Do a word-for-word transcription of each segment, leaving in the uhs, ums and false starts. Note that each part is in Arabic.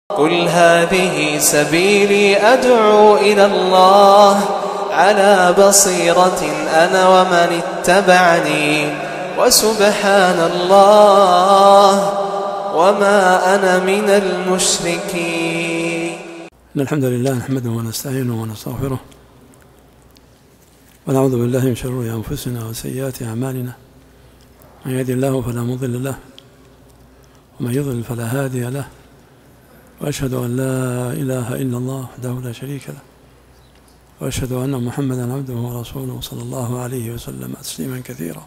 قل هذه سبيلي أدعو إلى الله على بصيرة أنا ومن اتبعني وسبحان الله وما أنا من المشركين. إن الحمد لله نحمده ونستعينه ونستغفره ونعوذ بالله من شرور أنفسنا وسيئات أعمالنا، من يهد الله فلا مضل له ومن يضلل فلا هادي له، وأشهد أن لا إله إلا الله وحده لا شريك له، وأشهد أن محمدا عبده ورسوله صلى الله عليه وسلم تسليما كثيرا.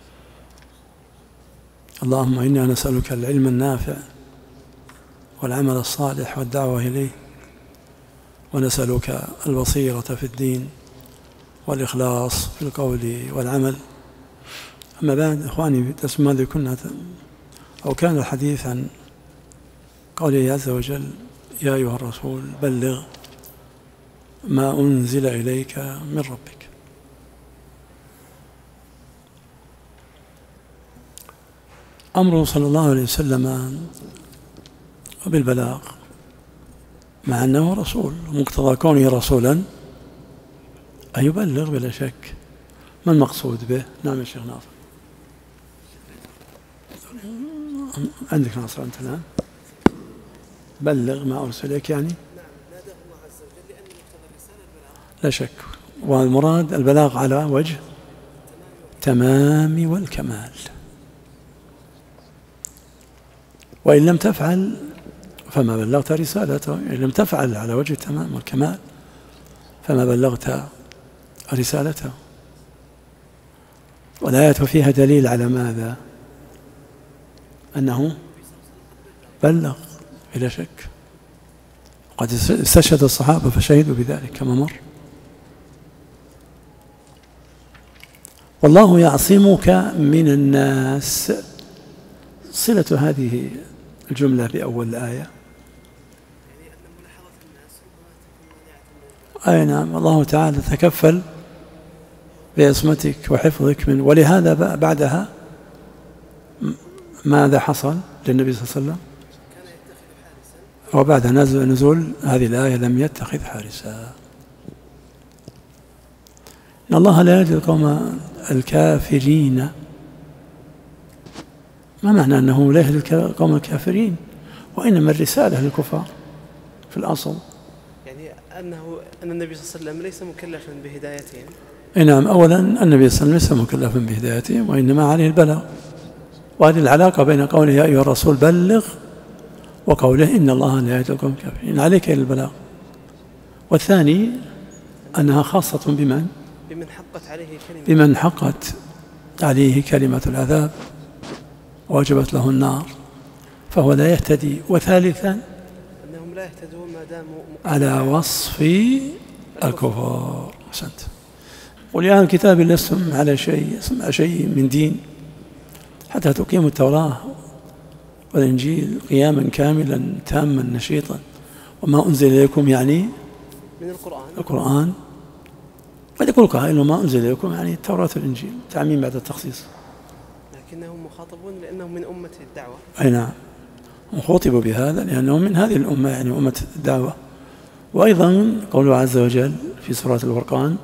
اللهم إنا نسألك العلم النافع والعمل الصالح والدعوة إليه، ونسألك البصيرة في الدين والإخلاص في القول والعمل. أما بعد إخواني، تسمى هذه كنا أو كان الحديث عن قوله عز وجل: يا أيها الرسول بلغ ما أنزل إليك من ربك. أمره صلى الله عليه وسلم بالبلاغ، مع أنه رسول، ومقتضى كونه رسولا أن يبلغ بلا شك. ما المقصود به؟ نعم يا شيخ ناصر. عندك ناصر أنت الآن؟ بلغ ما أرسل إليك يعني؟ لا شك، والمراد البلاغ على وجه تمام والكمال، وإن لم تفعل فما بلغت رسالته. إن لم تفعل على وجه التمام والكمال فما بلغت رسالته. والآية فيها دليل على ماذا؟ أنه بلغ بلا شك، قد استشهد الصحابة فشهدوا بذلك كما مر. والله يعصمك من الناس، صلة هذه الجملة بأول الآية. أي نعم، الله تعالى تكفل بعصمتك وحفظك من، ولهذا بعدها ماذا حصل للنبي صلى الله عليه وسلم؟ وبعد نزول هذه الآية لم يتخذ حارسا. إن الله لا يهدي القوم الكافرين. ما معنى أنه لا يهدي القوم الكافرين؟ وإنما الرسالة للكفار في الأصل، يعني أنه أن النبي صلى الله عليه وسلم ليس مكلفا بهدايتهم. نعم، أولا النبي صلى الله عليه وسلم ليس مكلفا بهدايتهم، وإنما عليه البلاغ. وهذه العلاقة بين قوله يا أيها الرسول بلغ وقوله إن الله لا يهدي القوم الكافرين، عليك إلى البلاغ. والثاني أنها خاصة بمن؟ بمن حقت عليه كلمة بمن حقت عليه كلمة العذاب ووجبت له النار، فهو لا يهتدي. وثالثا أنهم لا يهتدون ما داموا على وصف الكفار. أحسنت. قل يا أهل الكتاب لستم على شيء شيء من دين حتى تقيموا التوراة والإنجيل قياما كاملا تاما نشيطا، وما أنزل إليكم يعني من القرآن. القرآن قد يقول قائل ما أنزل إليكم يعني التوراة والإنجيل، تعميم بعد التخصيص، لكنهم مخاطبون لأنهم من أمة الدعوة. أي نعم، خطبوا بهذا لأنهم من هذه الأمة، يعني أمة الدعوة. وأيضا قوله عز وجل في سورة الفرقان: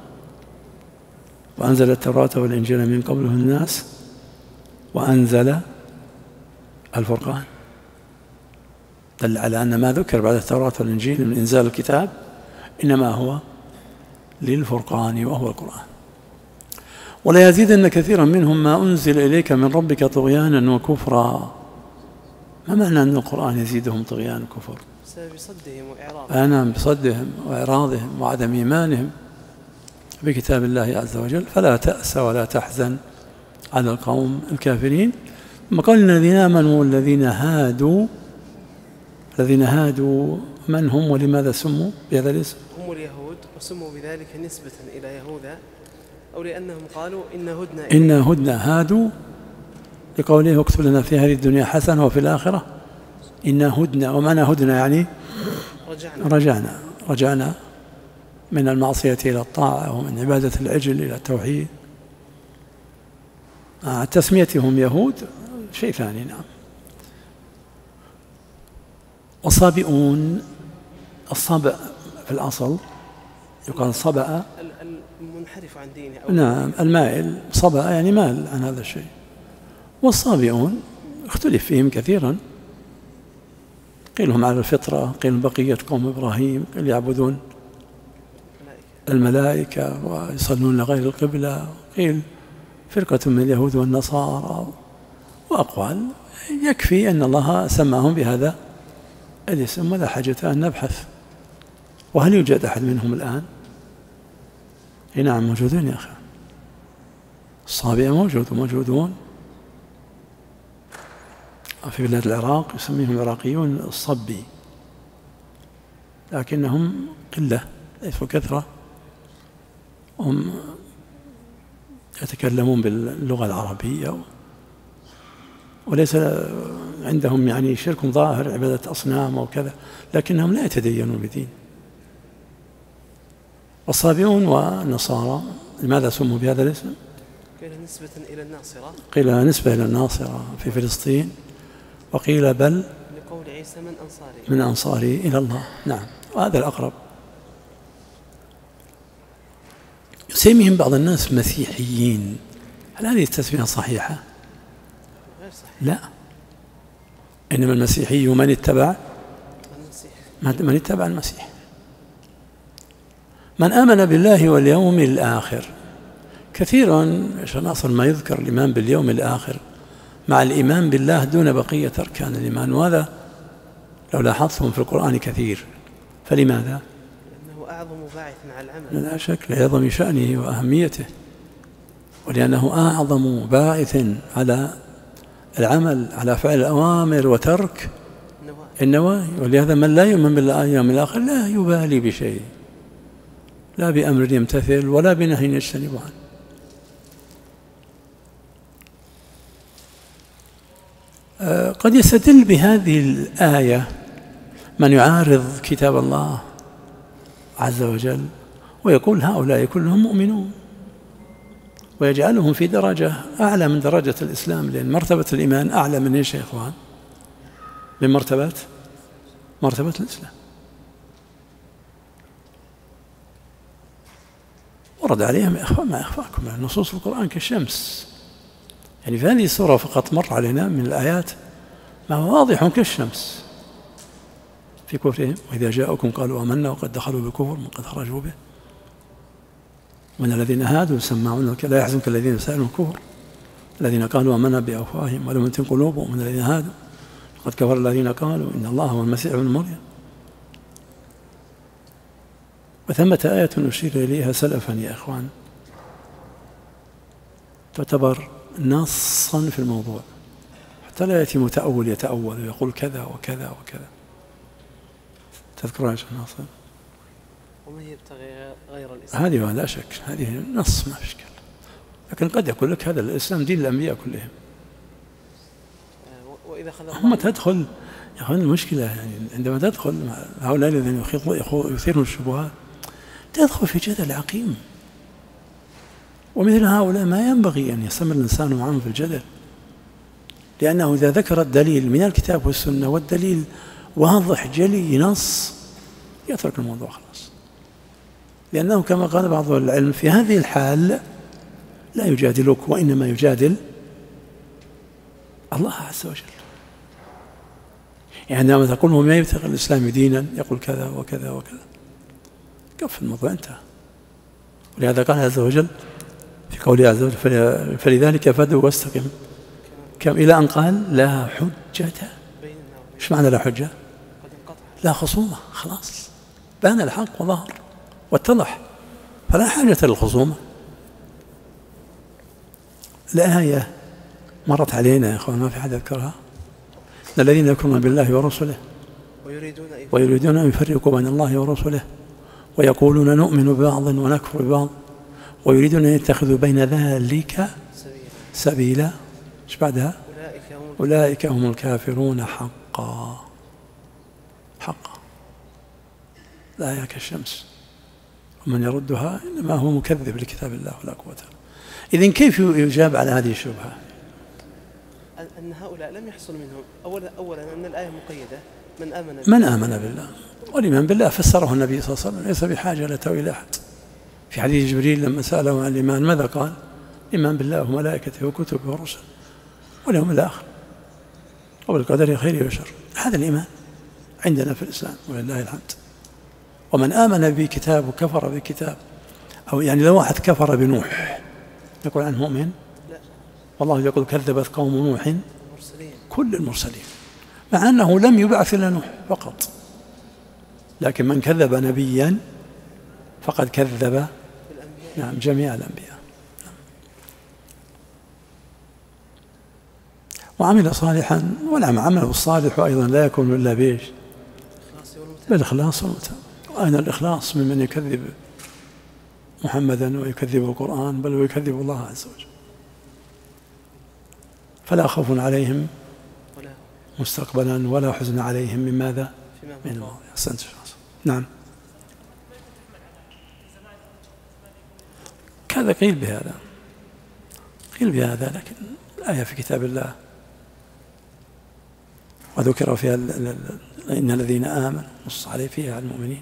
وأنزل التوراة والإنجيل من قبله الناس وأنزل الفرقان، دل على أن ما ذكر بعد التوراة والإنجيل من إنزال الكتاب إنما هو للفرقان وهو القرآن. ولا يزيدن كثيرا منهم ما أنزل إليك من ربك طغيانا وكفرا. ما معنى أن القرآن يزيدهم طغيانا وكفر؟ بسبب صدهم وإعراضهم. نعم، بصدهم وإعراضهم وعدم إيمانهم بكتاب الله عز وجل. فلا تأس ولا تحزن على القوم الكافرين. ثم قال الذين آمنوا والذين هادوا. الذين هادوا من هم ولماذا سموا بهذا الاسم؟ هم اليهود، وسموا بذلك نسبة إلى يهوذا، أو لأنهم قالوا إن هدنا إن هدنا هادوا لقوله اكتب لنا في هذه الدنيا حسنة وفي الآخرة إن هدنا. ومعنى هدنا يعني رجعنا رجعنا رجعنا من المعصية إلى الطاعة، ومن عبادة العجل إلى التوحيد. آه تسميتهم يهود شيء ثاني. نعم. وصابئون، الصابئ في الأصل يقال صبأ، المنحرف عن دينه، نعم المائل، صبأ يعني مال عن هذا الشيء. والصابئون اختلف فيهم كثيرا، قيل هم على الفطرة، قيل بقية قوم إبراهيم، قيل يعبدون الملائكة ويصلون لغير القبلة، قيل فرقة من اليهود والنصارى، وأقوال. يكفي أن الله سماهم بهذا الاسم ولا حاجة أن نبحث. وهل يوجد أحد منهم الآن؟ نعم موجودون يا أخي، الصابئة موجود وموجودون في بلاد العراق، يسميهم العراقيون الصبي، لكنهم قلة ليسوا كثرة، هم يتكلمون باللغة العربية وليس عندهم يعني شرك ظاهر عبادة أصنام وكذا، لكنهم لا يتدينون بدين. والصابئون والنصارى لماذا سموا بهذا الاسم؟ قيل نسبة إلى الناصرة، قيل نسبة إلى الناصرة في فلسطين، وقيل بل لقول عيسى من أنصاري من أنصاري إلى الله. نعم، وهذا الأقرب. يسميهم بعض الناس مسيحيين، هل هذه التسمية صحيحة؟ غير صحيح. لا، إنما المسيحي من اتبع المسيح، من اتبع المسيح، من آمن بالله واليوم الآخر. كثيرا عشان أصل ما يذكر الإيمان باليوم الآخر مع الإيمان بالله دون بقية أركان الإيمان، وهذا لو لاحظتم في القرآن كثير. فلماذا؟ لأنه أعظم باعث على العمل، لا شك لعظم شأنه وأهميته، ولأنه أعظم باعث على العمل، على فعل الأوامر وترك النواهي. ولهذا من لا يؤمن باليوم الآخر لا يبالي بشيء، لا بأمر يمتثل ولا بنهي يجتنب عنه. قد يستدل بهذه الآية من يعارض كتاب الله عز وجل ويقول هؤلاء كلهم مؤمنون، ويجعلهم في درجة أعلى من درجة الإسلام، لأن مرتبة الإيمان أعلى من إيش يا إخوان؟ من مرتبة مرتبة الإسلام. ورد عليهم ما أخفاكم، نصوص القرآن كالشمس، يعني في هذه السورة فقط مر علينا من الآيات ما هو واضح كالشمس في كفرهم. وإذا جاءكم قالوا آمنا وقد دخلوا بالكفر من قد خرجوا به، من الذين هادوا يسمعون لا يحزنك الذين يسألون الكفر الذين قالوا آمنا بأفواههم ولم تكن قلوبهم من الذين هادوا قد كفر الذين قالوا إن الله هو المسيح ابن مريم. وثمة آية نشير إليها سلفا يا إخوان تعتبر نصا في الموضوع، حتى لا يأتي متأول يتأول ويقول كذا وكذا وكذا. تذكرون يا شيخ ناصر؟ ومن يبتغي غير الإسلام، هذه لا شك هذه نص ما في إشكال، لكن قد يقول لك هذا الإسلام دين الأنبياء كلهم. وإذا هم تدخل يا أخوان المشكلة يعني عندما تدخل مع هؤلاء الذين يثيرون الشبهات تدخل في جدل عقيم، ومثل هؤلاء ما ينبغي أن يستمر الإنسان معهم في الجدل، لأنه إذا ذكر الدليل من الكتاب والسنة والدليل واضح جلي نص يترك الموضوع خلاص، لأنه كما قال بعض العلم في هذه الحال لا يجادلك وإنما يجادل الله عز وجل. يعني عندما تقول هو ما يبتغي الإسلام دينا يقول كذا وكذا وكذا، كف الموضوع انتهى. ولهذا قال عز وجل في قوله عز وجل فلذلك فادعوا واستقم كم إلى أن قال لا حجة. ايش معنى لا حجة؟ لا خصومة، خلاص بان الحق وظهر واتضح، فلا حاجة للخصومة. الآية مرت علينا يا أخوان ما في حد يذكرها، الذين يكفرون بالله ورسله ويريدون أن يفرقوا بين الله ورسله ويقولون نؤمن ببعض ونكفر ببعض ويريدون أن يتخذوا بين ذلك سبيلا. ايش بعدها؟ أولئك هم الكافرون حقا. حقا لا كالشمس ومن يردها إنما هو مكذب لكتاب الله ولا قوة. إذن كيف يجاب على هذه الشبهة؟ أن هؤلاء لم يحصل منهم أولا, أولا أن الآية مقيدة من آمن من آمن بالله. والإيمان بالله فسره النبي صلى الله عليه وسلم ليس بحاجة لا تأويل أحد. في حديث جبريل لما سأله عن الإيمان ماذا قال؟ الإيمان بالله وملائكته وكتبه ورسله واليوم الآخر وبالقدر خيره وشره. هذا الإيمان عندنا في الإسلام ولله الحمد. ومن آمن بكتاب وكفر بكتاب، أو يعني لو واحد كفر بنوح يقول عنه مؤمن؟ لا. والله يقول كذبت قوم نوح المرسلين. كل المرسلين، مع أنه لم يبعث إلا نوح فقط، لكن من كذب نبيا فقد كذب نعم جميع الأنبياء. وعمل صالحا، ونعم عمله الصالح أيضا لا يكون إلا بإيش؟ بالإخلاص والمتابعة. وأين الإخلاص ممن يكذب محمدا ويكذب القرآن، بل ويكذب الله عز وجل. فلا خوف عليهم مستقبلا ولا حزن عليهم من ماذا؟ من الماضي. أحسنت. نعم كذا قيل بهذا، قيل بهذا، لكن الآية في كتاب الله وذكر فيها إن الذين آمنوا نص عليه فيها على المؤمنين.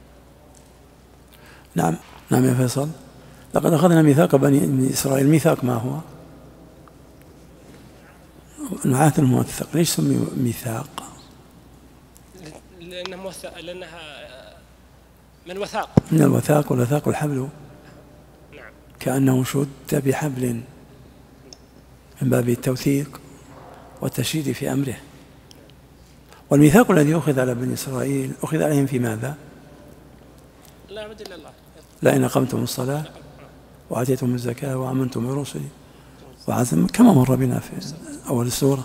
نعم نعم يا فيصل. لقد أخذنا ميثاق بني إسرائيل. ميثاق ما هو؟ العهد الموثق. ليش سمي ميثاق؟ لأنها موثق، لأنها من وثاق، من الوثاق، والوثاق الحبل. نعم. كأنه شد بحبل من باب التوثيق والتشديد في أمره. والميثاق الذي أخذ على بني إسرائيل أخذ عليهم في ماذا؟ لا عبد إلا الله. لئن أقمتم الصلاة وآتيتم الزكاة وآمنتم برسلي وعزم، كما مر بنا في أول السورة.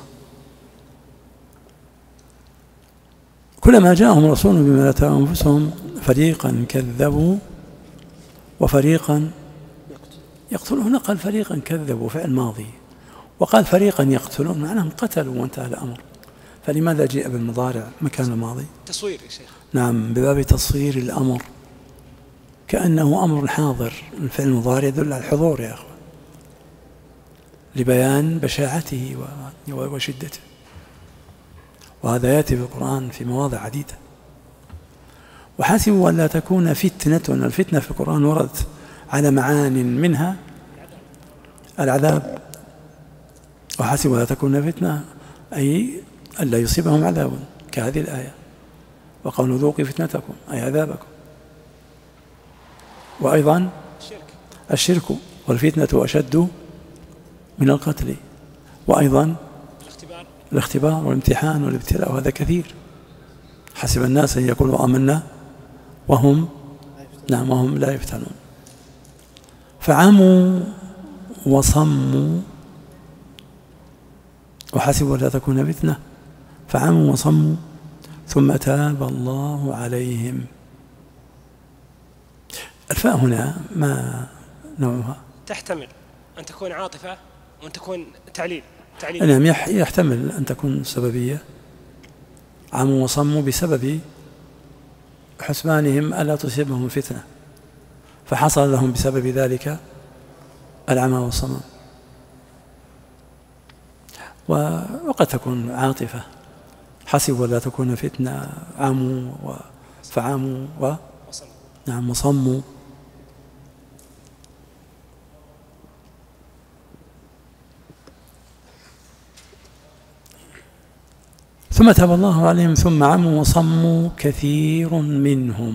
كلما جاءهم رسول بما لا تهوى أنفسهم فريقا كذبوا وفريقا يقتلون. هنا قال فريقا كذبوا فعل ماضي، وقال فريقا يقتلون، معناهم قتلوا وانتهى الأمر. فلماذا جاء بالمضارع مكان الماضي؟ تصوير يا شيخ. نعم بباب تصوير الأمر، كأنه أمر حاضر. الفعل المضارع يدل على الحضور يا أخوان، لبيان بشاعته وشدته. وهذا يأتي في القرآن في مواضع عديدة. وحسبوا أن لا تكون فتنة. الفتنة في القرآن وردت على معان، منها العذاب. وحسبوا لا تكون فتنة أي ألا يصيبهم عذاب كهذه الآية، وقالوا ذوقوا فتنتكم أي عذابكم. وأيضا الشرك والفتنة أشد من القتل. وأيضا الاختبار الاختبار والامتحان والابتلاء، وهذا كثير. حسب الناس أن يقولوا آمنا وهم نعم وهم لا يفتنون. فعموا وصموا. وحسبوا لا تكون فتنة فعموا وصموا ثم تاب الله عليهم. الفاء هنا ما نوعها؟ تحتمل أن تكون عاطفة وأن تكون تعليل. تعليل. نعم يحتمل أن تكون سببية. عموا وصموا بسبب حسبانهم ألا تصيبهم فتنة، فحصل لهم بسبب ذلك العمى والصمم. وقد تكون عاطفة. حسبوا لا تكون فتنة، عموا فعموا و نعم وصموا. ثم تاب الله عليهم ثم عموا وصموا كثير منهم.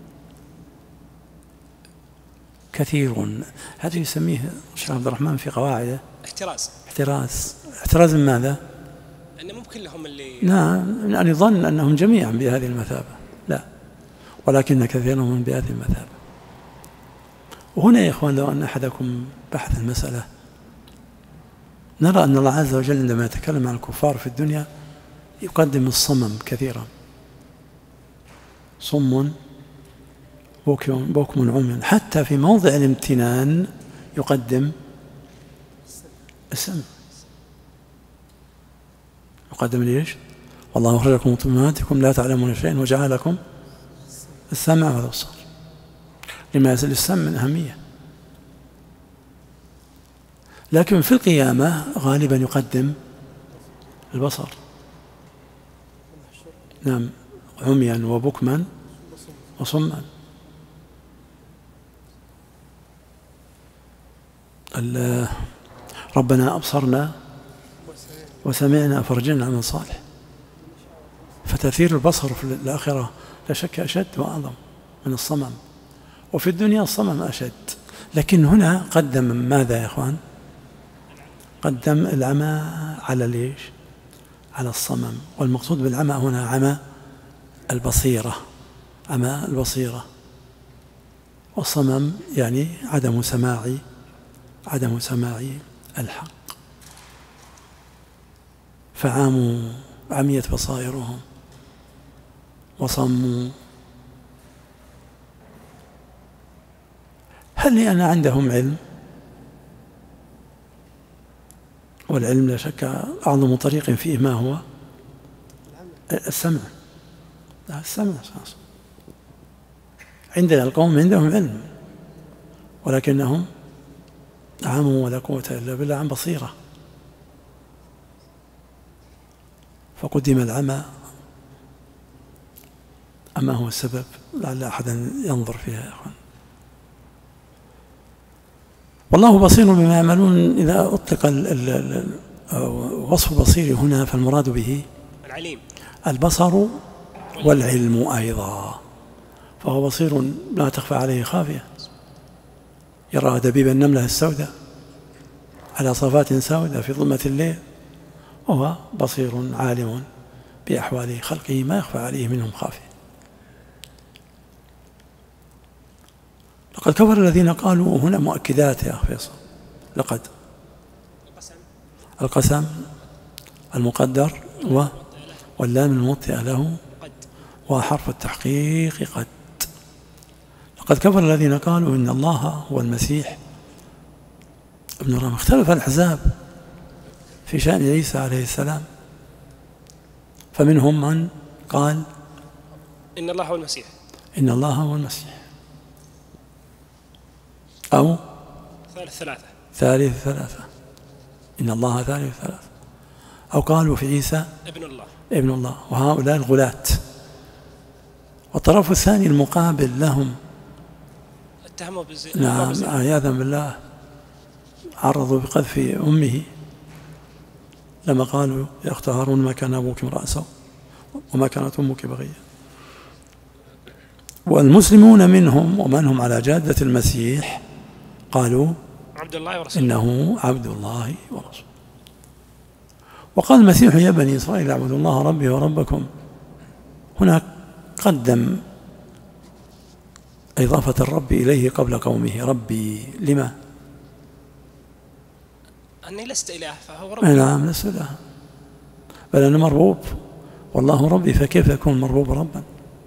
كثير هذا يسميه الشيخ عبد الرحمن في قواعده احتراز. احتراز. احتراز من ماذا؟ أن ممكن لهم اللي نعم يعني ظن أنهم جميعا بهذه المثابة، لا، ولكن كثيرهم بهذه المثابة. وهنا يا إخوان لو أن أحدكم بحث المسألة نرى أن الله عز وجل عندما يتكلم عن الكفار في الدنيا يقدم الصمم كثيرا. صم بكم, بكم عمي. حتى في موضع الامتنان يقدم السمع. يقدم ليش؟ والله أخرجكم من أمهاتكم لا تعلمون شيئا وجعل لكم السمع والبصر. لما يزال السمع من أهمية. لكن في القيامة غالبا يقدم البصر. نعم عميا وبكما وصما. ربنا أبصرنا وسمعنا فارجعنا عمل صالح. فتأثير البصر في الآخرة لا شك أشد وأعظم من الصمم، وفي الدنيا الصمم أشد، لكن هنا قدم ماذا يا أخوان؟ قدم العمى على ليش؟ على الصمم. والمقصود بالعمى هنا عمى البصيرة، عمى البصيرة. والصمم يعني عدم سماع عدم سماع الحق. فعاموا عميت بصائرهم وصموا. هل لأن عندهم علم؟ والعلم لا شك أعظم طريق فيه ما هو؟ السمع. لا السمع عندنا القوم عندهم علم ولكنهم عموا ولا قوة إلا بالله عن بصيرة، فقدم العمى. أما هو السبب لعل أحدا ينظر فيها يا أخوان. والله بصير بما يعملون. إذا أطلق وصف البصير هنا فالمراد به العليم، البصر والعلم أيضا. فهو بصير لا تخفى عليه خافية، يرى دبيب النملة السوداء على صفات سوداء في ظلمة الليل، وهو بصير عالم بأحوال خلقه ما يخفى عليه منهم خافية. لقد كفر الذين قالوا، هنا مؤكدات يا أخي فيصل. لقد القسم المقدر واللام الموطئة له وحرف التحقيق قد. لقد كفر الذين قالوا إن الله هو المسيح ابن مريم. اختلف الأحزاب في شأن عيسى عليه السلام، فمنهم من قال إن الله هو المسيح إن الله هو المسيح، أو ثالث ثلاثة ثالث ثلاثة إن الله ثالث ثلاثة، أو قالوا في عيسى ابن الله ابن الله. وهؤلاء الغلاة. والطرف الثاني المقابل لهم اتهموا بالزنا. نعم عياذا بالله، عرضوا بقذف أمه لما قالوا يا أخت هارون ما كان أبوك امرأ سوء وما كانت أمك بغيا. والمسلمون منهم ومن هم على جادة المسيح قالوا عبد الله ورسوله، إنه عبد الله ورسوله. وقال المسيح يا بني إسرائيل اعبدوا الله ربي وربكم. هناك قدم إضافة الرب إليه قبل قومه. ربي لما؟ أني لست إله فهو ربي. نعم لست إله، بل أنا مربوب، والله ربي فكيف يكون مربوب ربا؟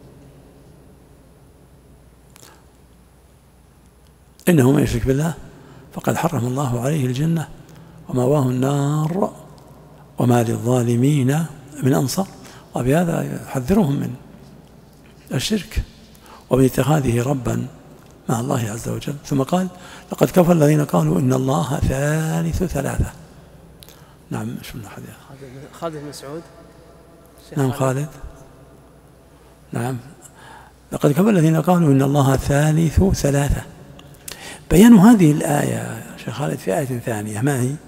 إنه من يشرك بالله فقد حرم الله عليه الجنة ومأواه النار وما للظالمين من أنصار. وبهذا يحذرهم من الشرك ومن اتخاذه ربا مع الله عز وجل. ثم قال لقد كفر الذين قالوا إن الله ثالث ثلاثة. نعم شو من أحد خالد بن مسعود. نعم خالد. نعم لقد كفر الذين قالوا إن الله ثالث ثلاثة. بيان هذه الآية يا شيخ خالد في آية ثانية ما هي؟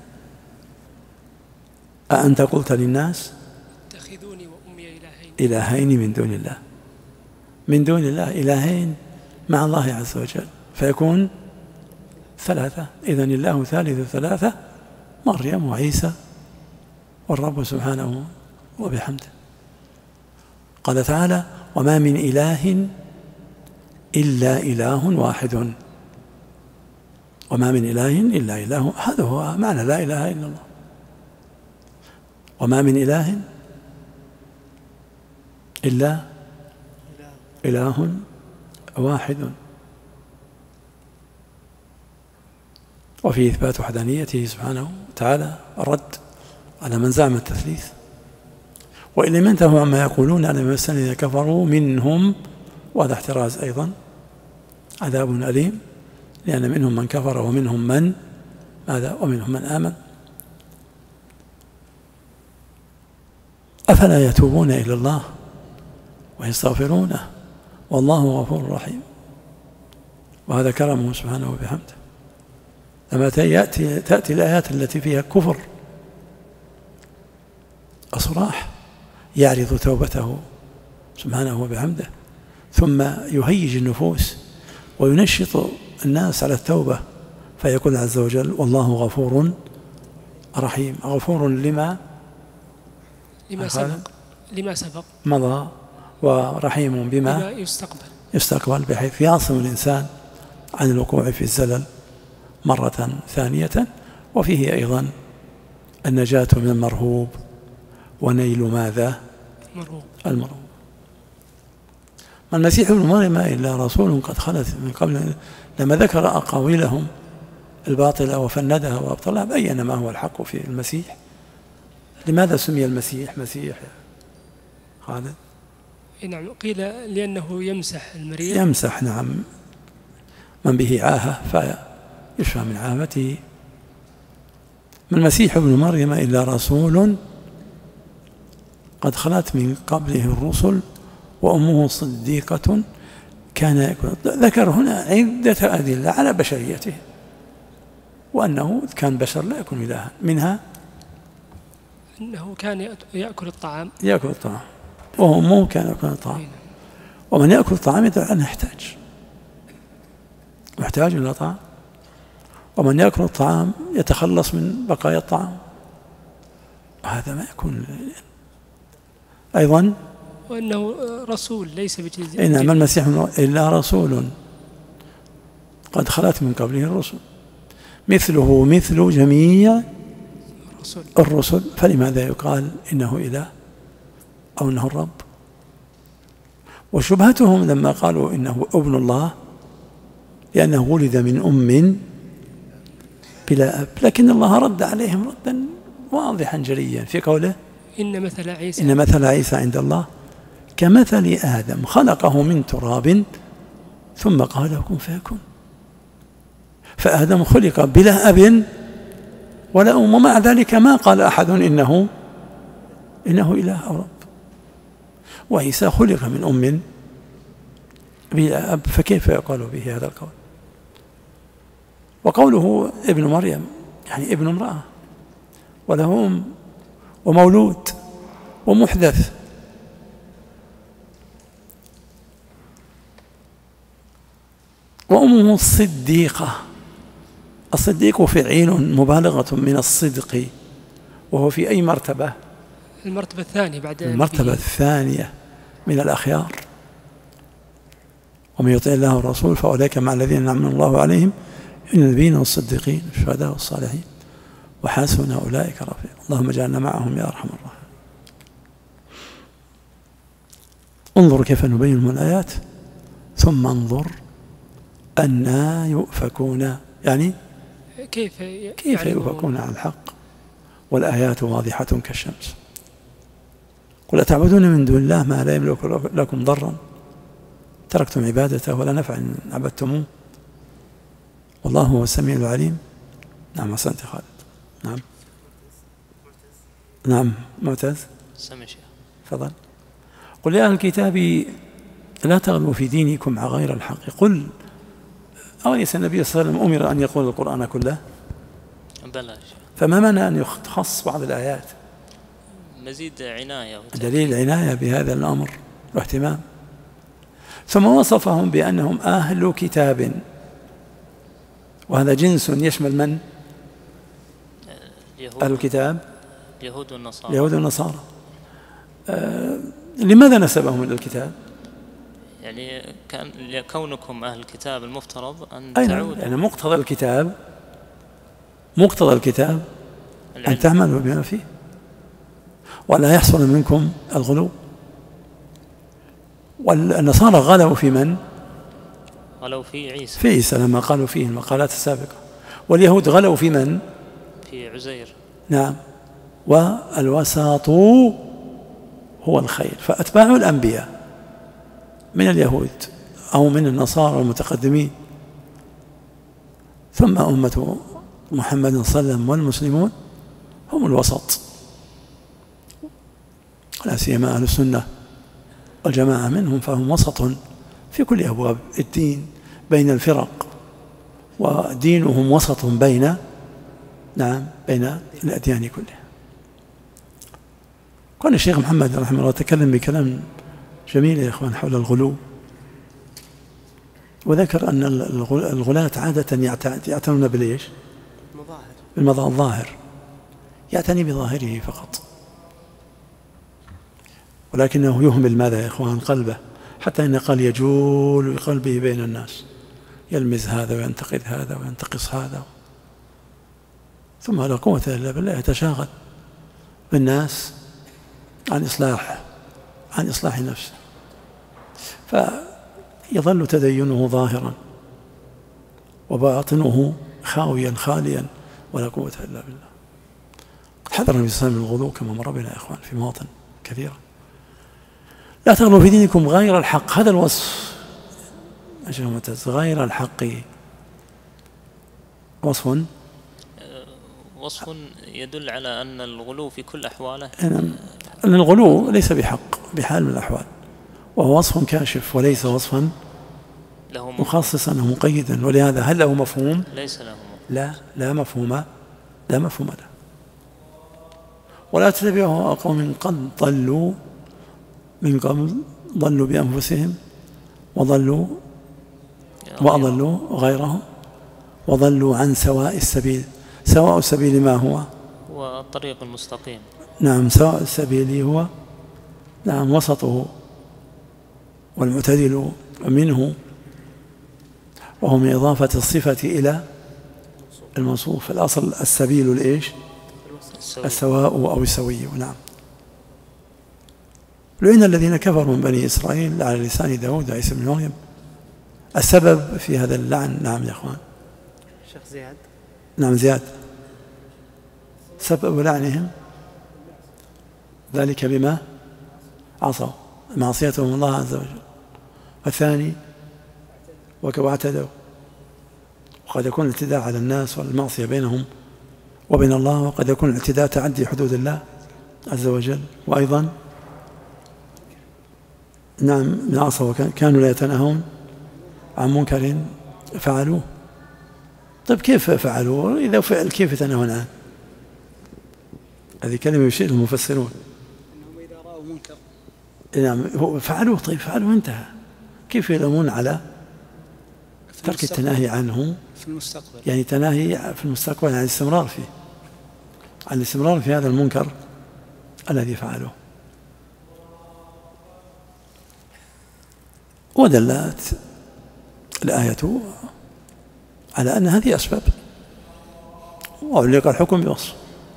أأنت قلت للناس اتخذوني وأمي إلهين إلهين من دون الله. من دون الله إلهين مع الله عز وجل فيكون ثلاثة. إذن الله ثالث ثلاثة، مريم وعيسى والرب سبحانه وبحمده. قال تعالى وما من إله إلا إله واحد. وما من إله إلا إله، هذا هو معنى لا إله إلا الله. وما من إله إلا إله واحد. وفي إثبات وحدانيته سبحانه وتعالى الرد على من زعم التثليث. وإن لم ينتهوا عما يقولون على ما الذين كفروا منهم، وهذا احتراز أيضا، عذاب أليم، لأن منهم من كفر ومنهم من ماذا ومنهم من آمن. أفلا يتوبون إلى الله ويستغفرونه والله غفور رحيم. وهذا كرمه سبحانه وبحمده. لما تأتي, تأتي الآيات التي فيها كفر أصراح يعرض توبته سبحانه وبحمده، ثم يهيج النفوس وينشط الناس على التوبة، فيقول عز وجل والله غفور رحيم. غفور لما لما سبق لما سبق مضى، ورحيم بما, بما يستقبل يستقبل، بحيث يعصم الإنسان عن الوقوع في الزلل مرة ثانية. وفيه أيضا النجاة من المرهوب ونيل ماذا؟ مرهوب المرهوب. ما المسيح ابن مريم إلا رسول قد خلت من قبل. لما ذكر أقاويلهم الباطلة وفندها وأبطلها بين ما هو الحق في المسيح. لماذا سمي المسيح مسيح خالد؟ نعم، قيل لأنه يمسح المريض. يمسح، نعم، من به عاهة فيشفى من عاهته. ما المسيح ابن مريم إلا رسول قد خلت من قبله الرسل وأمه صديقة كان يكون. ذكر هنا عدة أدلة على بشريته، وأنه كان بشر لا يكون إلها. منها أنه كان يأكل الطعام يأكل الطعام وأمه كان يأكل الطعام. ومن يأكل الطعام يدل أنه يحتاج محتاج إلى طعام، ومن يأكل الطعام يتخلص من بقايا الطعام. هذا ما يكون أيضا. وأنه رسول ليس بجزء. إنما المسيح إلا رسول قد خلت من قبله الرسل مثله مثل جميع رسول. الرسل. فلماذا يقال إنه إله أو إنه الرب؟ وشبهتهم لما قالوا إنه ابن الله لأنه ولد من أم بلا أب، لكن الله رد عليهم ردا واضحا جليا في قوله إن مثل عيسى إن مثل عيسى عند الله كمثل آدم خلقه من تراب ثم قال له كن فيكون. فآدم خلق بلا أب ولا أم، ومع ذلك ما قال أحد إنه إنه إله أو رب. وعيسى خلق من أم بلا أب، فكيف يقال به هذا القول؟ وقوله ابن مريم يعني ابن امرأة وله أم ومولود ومحدث. وأمه الصديقة. الصديق فعيل مبالغة من الصدق، وهو في أي مرتبة؟ المرتبة الثانية بعد المرتبة الثانية من الأخيار. ومن يطع الله والرسول فأولئك مع الذين أنعم الله عليهم من النبيين والصديقين والشهداء والصالحين وحسن أولئك رفيقا. اللهم اجعلنا معهم يا أرحم الراحمين. انظر كيف نبين لهم الآيات ثم انظر أنا يؤفكون، يعني كيف كيف يؤفكون عن الحق والآيات واضحة كالشمس. قل أتعبدون من دون الله ما لا يملك لكم ضرا تركتم عبادته ولا نفع إن عبدتموه والله هو السميع العليم. نعم أحسنت خالد. نعم نعم معتز سمع شيخ تفضل. قل يا أهل الكتاب لا تغلوا في دينكم غير الحق. قل أوليس النبي صلى الله عليه وسلم أمر أن يقول القرآن كله؟ بلى. فما منع أن يختص بعض الآيات؟ مزيد عناية دليل عناية بهذا الأمر واهتمام. ثم وصفهم بأنهم أهل كتاب، وهذا جنس يشمل من؟ أهل الكتاب اليهود والنصارى. اليهود والنصارى. آه لماذا نسبهم إلى الكتاب؟ يعني كان كونكم أهل الكتاب المفترض أن تعودوا، يعني مقتضى الكتاب مقتضى الكتاب العلم. أن تعملوا بما فيه ولا يحصل منكم الغلو. والنصارى غلوا في من؟ غلوا في عيسى في عيسى لما قالوا فيه المقالات السابقة. واليهود غلوا في من؟ في عزير. نعم. والوساط هو الخير. فأتباع الأنبياء من اليهود أو من النصارى المتقدمين ثم أمة محمد صلى الله عليه وسلم والمسلمون هم الوسط، لا سيما أهل السنة والجماعة منهم فهم وسط في كل أبواب الدين بين الفرق، ودينهم وسط بين نعم بين الأديان كلها. كان الشيخ محمد رحمه الله تكلم بكلام جميل يا إخوان حول الغلو، وذكر أن الغلاة عادة يعتنون بالإيش؟ بالمظاهر، الظاهر، يعتني بظاهره فقط، ولكنه يهمل ماذا يا إخوان؟ قلبه، حتى إن قال يجول بقلبه بين الناس، يلمز هذا وينتقد هذا وينتقص هذا، ثم لا قوة إلا بالله يتشاغل بالناس عن إصلاح عن إصلاح نفسه، فيظل تدينه ظاهرا وباطنه خاويا خاليا ولا قوة إلا بالله. حذر النبي صلى الله عليه وسلم من الغلو كما مر بنا يا إخوان في مواطن كثيرة. لا تغلوا في دينكم غير الحق، هذا الوصف غير الحق وصف وصف يدل على أن الغلو في كل أحواله، أن الغلو ليس بحق بحال من الأحوال، وهو وصف كاشف وليس وصفا مخصصا ومقيدا، ولهذا هل له مفهوم؟ ليس له مفهوم. لا لا مفهوم لا مفهوم له. ولا تتبعه قوم قد ضلوا من قبل، ضلوا بأنفسهم وضلوا وأضلوا غيرهم وضلوا عن سواء السبيل. سواء السبيل ما هو؟ هو الطريق المستقيم. نعم، سواء السبيل هو نعم وسطه والمعتدل منه، وهو من إضافة الصفة إلى الموصوف. الأصل السبيل الإيش؟ السواء أو السوي. نعم. لعن الذين كفروا من بني إسرائيل على لسان داود وعيسى بن مريم. السبب في هذا اللعن نعم يا أخوان شيخ زياد. نعم زياد. سبب لعنهم ذلك بما عصوا، معصيتهم الله عز وجل. والثاني واعتدوا، وقد يكون الاعتداء على الناس والمعصية بينهم وبين الله، وقد يكون الاعتداء تعدي حدود الله عز وجل. وأيضا نعم من عصوا كانوا لا يتناهون عن منكر فعلوه. طيب كيف فعلوه؟ إذا فعل كيف يتناهون عنه؟ هذه كلمة يشير المفسرون إنهم إذا رأوا منكر نعم فعلوه. طيب فعلوه انتهى، كيف يلومون على ترك التناهي عنه في المستقبل؟ يعني تناهي في المستقبل عن الاستمرار فيه، عن الاستمرار في هذا المنكر الذي فعلوه. ودلت الآية على أن هذه أسباب، وعلق الحكم بوصف،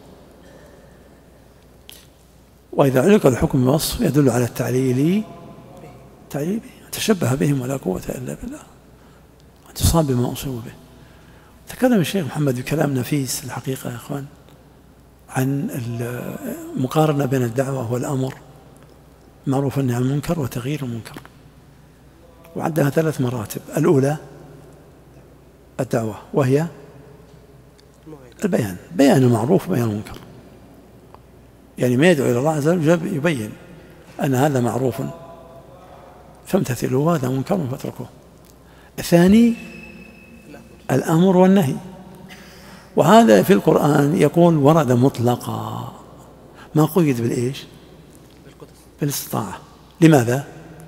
وإذا علق الحكم بوصف يدل على التعليل تعليل تشبه بهم ولا قوة إلا بالله، تصاب بما أصيبوا به. تكلم الشيخ محمد بكلام نفيس الحقيقة يا أخوان عن المقارنة بين الدعوة والأمر معروف عن المنكر وتغيير المنكر، وعدها ثلاث مراتب. الأولى الدعوة، وهي البيان، بيان المعروف وبيان المنكر، يعني ما يدعو إلى الله عز وجل يبين أن هذا معروف فامتثلوا وهذا منكر فاتركوه. الثاني الأمر والنهي، وهذا في القرآن يقول ورد مطلقا ما قيد بالإيش؟ بالاستطاعة. لماذا؟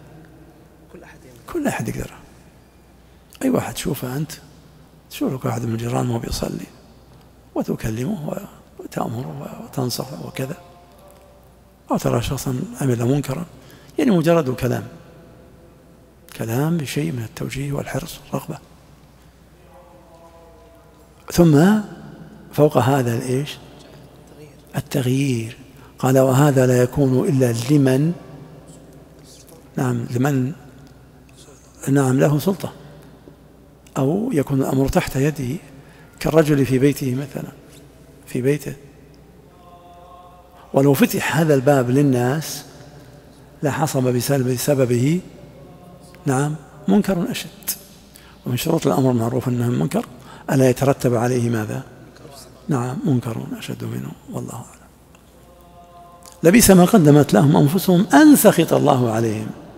كل أحد يقدر، أي واحد تشوفه أنت، تشوف لك واحد من الجيران ما بيصلي وتكلمه وتأمره وتنصحه وكذا، أو ترى شخصا عمل منكرا، يعني مجرد كلام كلام بشيء من التوجيه والحرص والرغبة. ثم فوق هذا الإيش؟ التغيير. قال وهذا لا يكون إلا لمن نعم لمن نعم له سلطة، أو يكون الأمر تحت يده، كالرجل في بيته مثلا، في بيته ولو فتح هذا الباب للناس لحصل بسببه نعم منكر أشد. ومن شروط الأمر معروف أنه منكر ألا يترتب عليه ماذا؟ نعم منكر أشد منه، والله أعلم. لبئس ما قدمت لهم أنفسهم أن سخط الله عليهم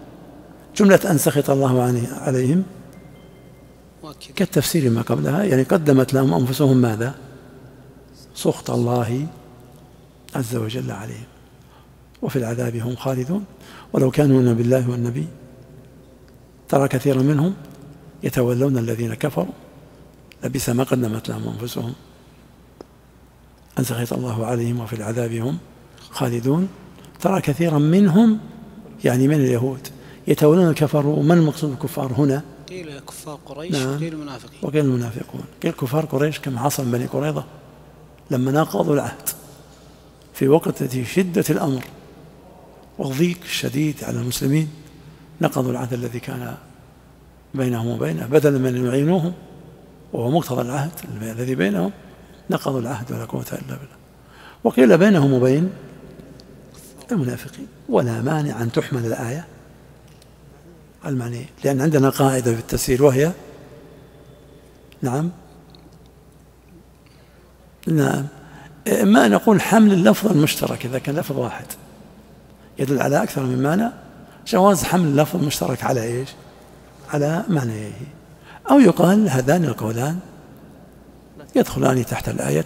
جملة أن سخط الله عليهم كالتفسير ما قبلها، يعني قدمت لهم أنفسهم ماذا؟ سخط الله عز وجل عليهم، وفي العذاب هم خالدون. ولو كانوا يؤمنون بالله والنبي ترى كثيرا منهم يتولون الذين كفروا لبئس ما قدمت لهم أنفسهم أن سخط الله عليهم وفي العذاب هم خالدون. ترى كثيرا منهم يعني من اليهود يتولون الكفر. من المقصود بالكفار هنا؟ قيل كفار قريش نعم. وقيل المنافقين وقيل المنافقون. قيل كفار قريش كما حصل بني قريظة لما ناقضوا العهد في وقت شدة الأمر والضيق الشديد على المسلمين، نقضوا العهد الذي كان بينهم وبينه بدلا من أن يعينوهم وهو مقتضى العهد الذي بينهم، نقضوا العهد ولا قوة إلا بالله. وقيل بينهم وبين المنافقين. ولا مانع أن تحمل الآية المعنية، لأن عندنا قاعدة في التفسير وهي نعم نعم ما نقول حمل اللفظ المشترك إذا كان لفظ واحد يدل على أكثر من معنى، جواز حمل اللفظ المشترك على إيش؟ على معنيه. أو يقال هذان القولان يدخلان تحت الآية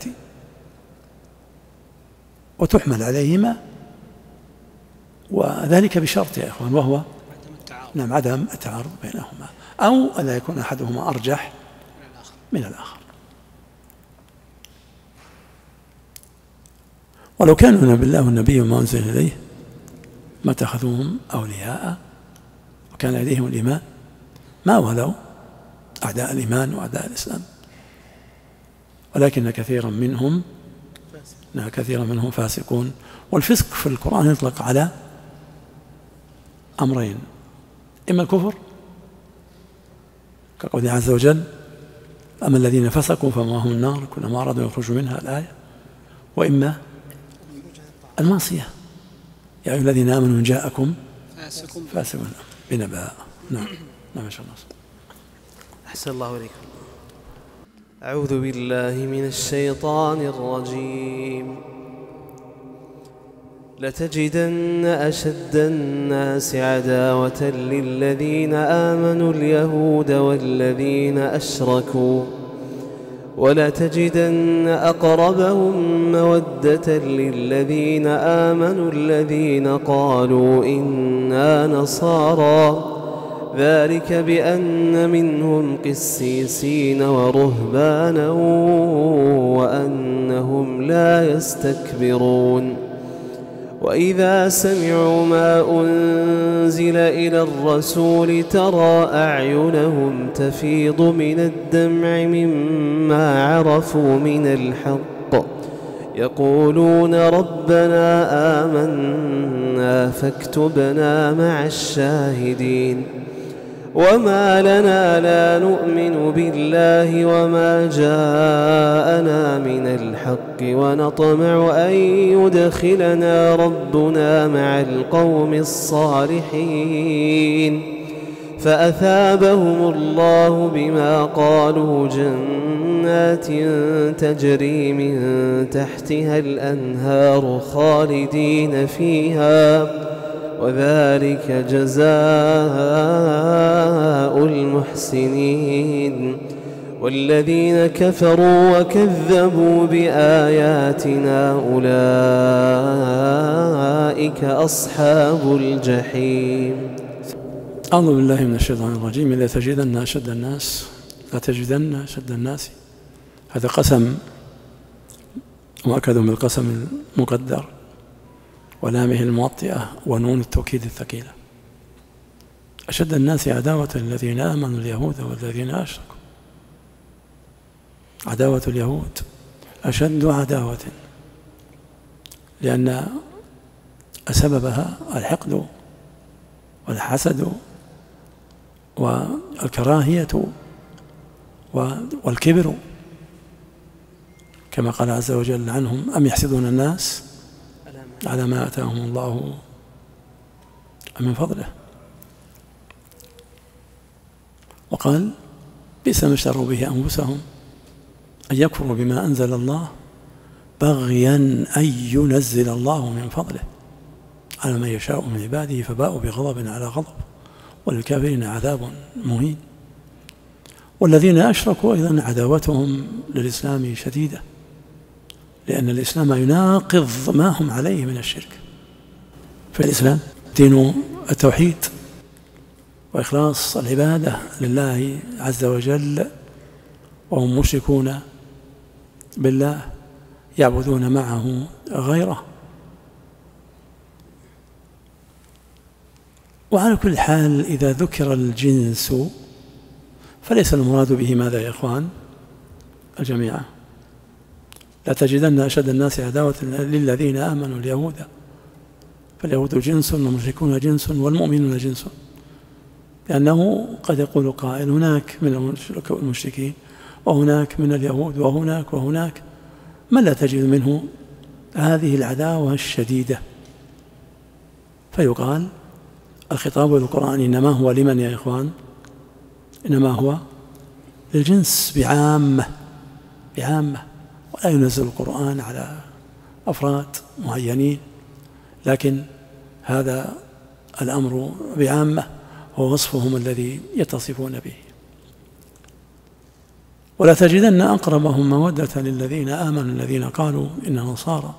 وتحمل عليهما، وذلك بشرط يا إخوان وهو عدم التعارض. نعم عدم التعارض بينهما، أو ألا يكون أحدهما أرجح من الآخر. ولو كانوا يؤمنون بالله والنبي وما أنزل إليه ما اتخذوهم أولياء وكان لديهم الإيمان ما ولوا أعداء الإيمان وأعداء الإسلام، ولكن كثيرا منهم كثيرا منهم فاسقون. والفسق في القرآن يطلق على أمرين: إما الكفر كقوله عز وجل: أما الذين فسقوا فمأواهم النار كلما أرادوا يخرجوا منها، الآية، وإما المعصية: يا أيها الذين آمنوا إن جاءكم فاسق بنبأ. نعم نعم. ما شاء الله. أحسن الله إليكم. أعوذ بالله من الشيطان الرجيم. لتجدن أشد الناس عداوة للذين آمنوا اليهود والذين أشركوا، ولتجدن أقربهم مودة للذين آمنوا الذين قالوا إنا نصارى، ذلك بأن منهم قسيسين ورهبانا وأنهم لا يستكبرون. وإذا سمعوا ما أنزل إلى الرسول ترى أعينهم تفيض من الدمع مما عرفوا من الحق، يقولون ربنا آمنا فاكتبنا مع الشاهدين. وما لنا لا نؤمن بالله وما جاءنا من الحق ونطمع أن يدخلنا ربنا مع القوم الصالحين، فأثابهم الله بما قالوا جنات تجري من تحتها الأنهار خالدين فيها، وذلك جزاء المحسنين. والذين كفروا وكذبوا بآياتنا أولئك أصحاب الجحيم. أعوذ بالله من الشيطان الرجيم. لا تجدن أشد الناس لا تجدن أشد الناس، هذا قسم مؤكد بالقسم المقدر ولامه الموطئة ونون التوكيد الثقيلة. أشد الناس عداوة الذين آمنوا اليهود والذين أشركوا. عداوة اليهود أشد عداوة، لأن سببها الحقد والحسد والكراهية والكبر، كما قال عز وجل عنهم: أم يحسدون الناس على ما آتاهم الله من فضله. وقال: بئس ما اشتروا به أنفسهم أن يكفروا بما أنزل الله بغيا أن ينزل الله من فضله على من يشاء من عباده، فباءوا بغضب على غضب وللكافرين عذاب مهين. والذين أشركوا أيضا عداوتهم للإسلام شديدة، لأن الإسلام يناقض ما هم عليه من الشرك. فالإسلام دين التوحيد وإخلاص العبادة لله عز وجل، وهم مشركون بالله يعبدون معه غيره. وعلى كل حال إذا ذكر الجنس فليس المراد به ماذا يا إخوان؟ الجميع. لا تجدن أشد الناس عداوة للذين آمنوا اليهود، فاليهود جنس والمشركون جنس والمؤمنون جنس، لأنه قد يقول قائل هناك من المشركين وهناك من اليهود وهناك وهناك من لا تجد منه هذه العداوة الشديدة، فيقال الخطاب القرآني إنما هو لمن يا إخوان؟ إنما هو للجنس بعامة بعامة، ولا ينزل القرآن على أفراد معينين، لكن هذا الأمر بعامة هو وصفهم الذي يتصفون به. ولا تجدن أقربهم مودة للذين آمنوا الذين قالوا إننا نصارى،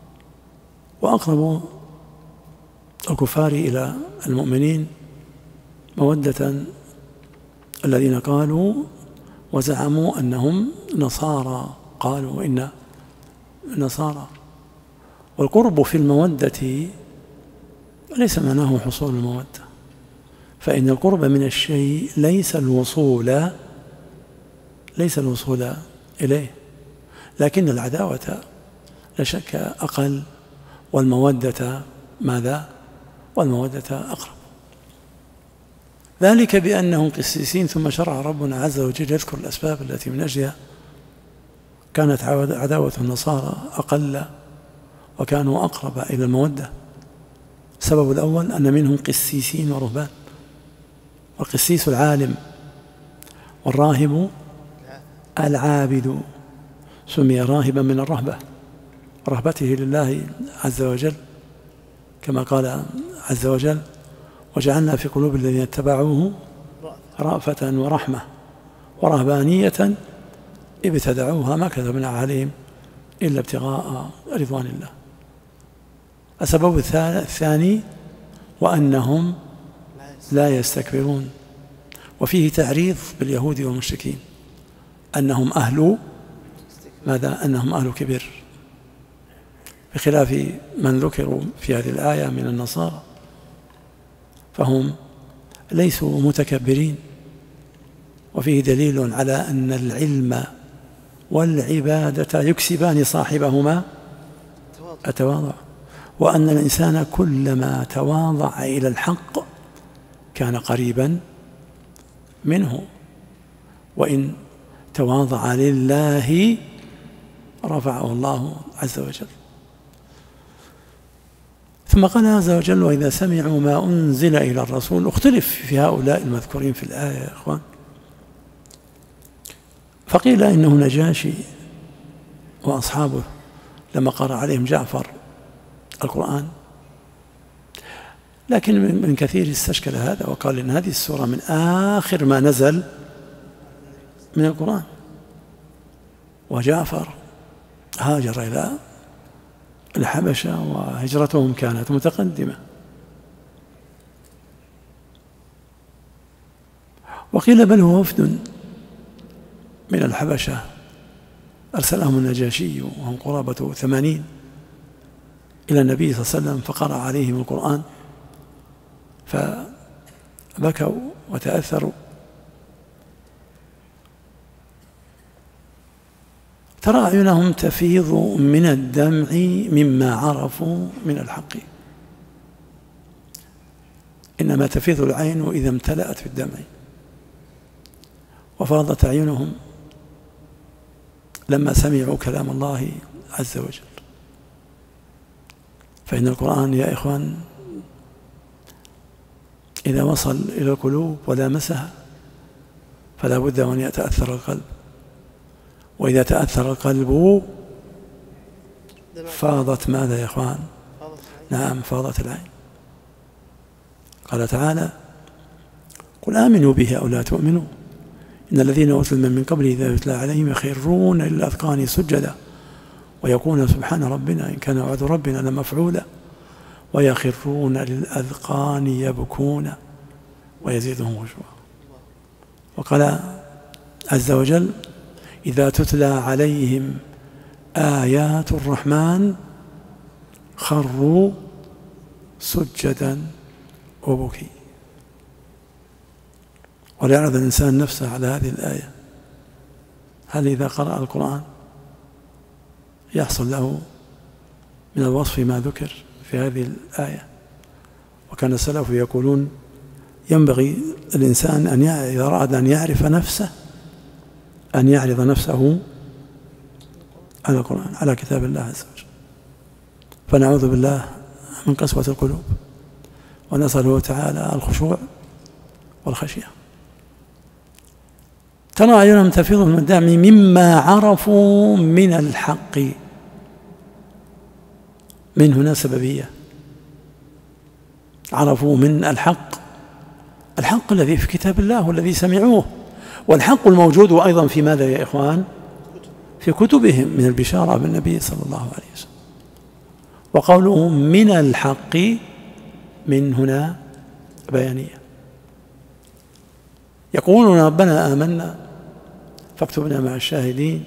وأقرب الكفار إلى المؤمنين مودة الذين قالوا وزعموا أنهم نصارى، قالوا إن نصارى. والقرب في المودة ليس معناه حصول المودة، فإن القرب من الشيء ليس الوصول ليس الوصول إليه، لكن العداوة لا شك أقل، والمودة ماذا؟ والمودة أقرب. ذلك بأنهم قسيسين. ثم شرع ربنا عز وجل يذكر الأسباب التي من أجلها كانت عداوة النصارى أقل وكانوا أقرب إلى المودة. السبب الأول أن منهم قسيسين ورهبان، والقسيس العالم، والراهب العابد، سمي راهبا من الرهبة، رهبته لله عز وجل، كما قال عز وجل وجعلنا في قلوب الذين اتبعوه رأفة ورحمة ورهبانية ابتدعوها ما كتبنا عليهم إلا ابتغاء رضوان الله. السبب الثاني وأنهم لا يستكبرون، وفيه تعريض باليهود والمشركين أنهم أهل ماذا؟ أنهم أهل كبر، بخلاف من ذكروا في هذه الآية من النصارى، فهم ليسوا متكبرين. وفيه دليل على أن العلم والعبادة يكسبان صاحبهما التواضع، وأن الإنسان كلما تواضع إلى الحق كان قريبا منه، وإن تواضع لله رفعه الله عز وجل. ثم قال عز وجل وإذا سمعوا ما أنزل إلى الرسول. اختلف في هؤلاء المذكورين في الآية يا إخوان، فقيل إنه نجاشي وأصحابه لما قرأ عليهم جعفر القرآن، لكن من كثير استشكل هذا وقال إن هذه السورة من آخر ما نزل من القرآن، وجعفر هاجر إلى الحبشة وهجرتهم كانت متقدمة. وقيل بل هو وفد من الحبشة أرسلهم النجاشي وهم قرابة ثمانين إلى النبي صلى الله عليه وسلم، فقرأ عليهم القرآن فبكوا وتأثروا. ترى أعينهم تفيض من الدمع مما عرفوا من الحق. إنما تفيض العين إذا امتلأت بالدمع، وفاضت أعينهم لما سمعوا كلام الله عز وجل. فإن القرآن يا إخوان إذا وصل إلى القلوب ولامسها فلا بد أن يتأثر القلب، وإذا تأثر القلب فاضت ماذا يا إخوان؟ نعم، فاضت العين. قال تعالى قل آمنوا به أو لا تؤمنوا إن الذين أوتوا العلم من قبله إذا يتلى عليهم يخرون للأذقان سجدا ويقولون سبحان ربنا إن كان وعد ربنا لمفعولا ويخرون للأذقان يبكون ويزيدهم خشوعا. وقال عز وجل إذا تتلى عليهم آيات الرحمن خروا سجدا وبكي. وليعرض الإنسان نفسه على هذه الآية، هل إذا قرأ القرآن يحصل له من الوصف ما ذكر في هذه الآية؟ وكان السلف يقولون ينبغي الإنسان أن إذا أراد أن يعرف نفسه أن يعرض نفسه على القرآن، على كتاب الله عز وجل. فنعوذ بالله من قسوة القلوب، ونسأله تعالى الخشوع والخشية. ترى أعينهم تفيض من الدمع مما عرفوا من الحق. من هنا سببية، عرفوا من الحق، الحق الذي في كتاب الله والذي سمعوه، والحق الموجود أيضا في ماذا يا إخوان؟ في كتبهم من البشارة بالنبي صلى الله عليه وسلم. وقوله من الحق من هنا بيانية. يقولون ربنا آمنا فاكتبنا مع الشاهدين.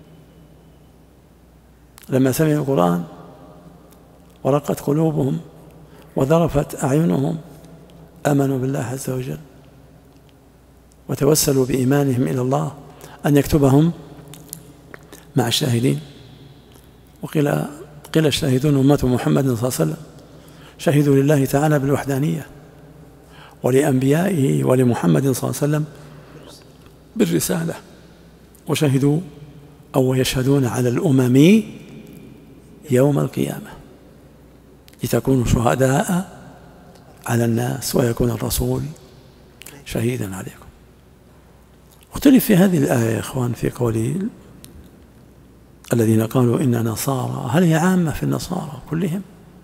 لما سمعوا القرآن ورقت قلوبهم وذرفت أعينهم آمنوا بالله عز وجل وتوسلوا بإيمانهم إلى الله أن يكتبهم مع الشاهدين. وقيل قيل الشاهدون أمة محمد صلى الله عليه وسلم شهدوا لله تعالى بالوحدانية ولأنبيائه ولمحمد صلى الله عليه وسلم بالرسالة، وشهدوا أو يشهدون على الأمم يوم القيامة لتكونوا شهداء على الناس ويكون الرسول شهيدا عليكم. اختلف في هذه الآية يا إخوان في قول الذين قالوا إن نصارى، هل هي عامة في النصارى كلهم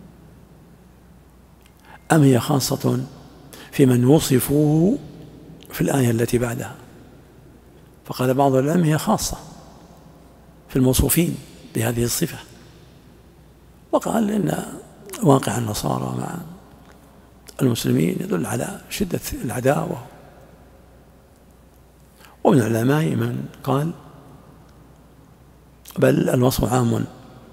أم هي خاصة في من وصفوا في الآية التي بعدها؟ فقال بعض العلماء هي خاصة في الموصوفين بهذه الصفة، وقال إن واقع النصارى مع المسلمين يدل على شدة العداوة. ومن العلماء من قال بل الوصف عام،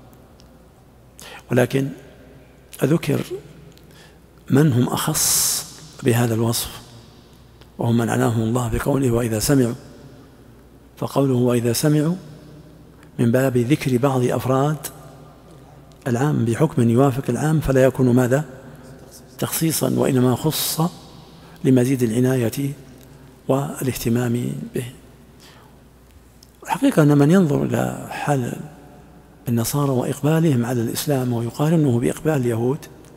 ولكن أذكر من هم أخص بهذا الوصف، وهم من عناهم الله بقوله وإذا سمعوا. فقوله وإذا سمعوا من باب ذكر بعض أفراد العام بحكم يوافق العام، فلا يكون ماذا؟ تخصيصا، وإنما خص لمزيد العناية والاهتمام به. الحقيقة أن من ينظر إلى حال النصارى وإقبالهم على الإسلام ويقارنه بإقبال اليهود،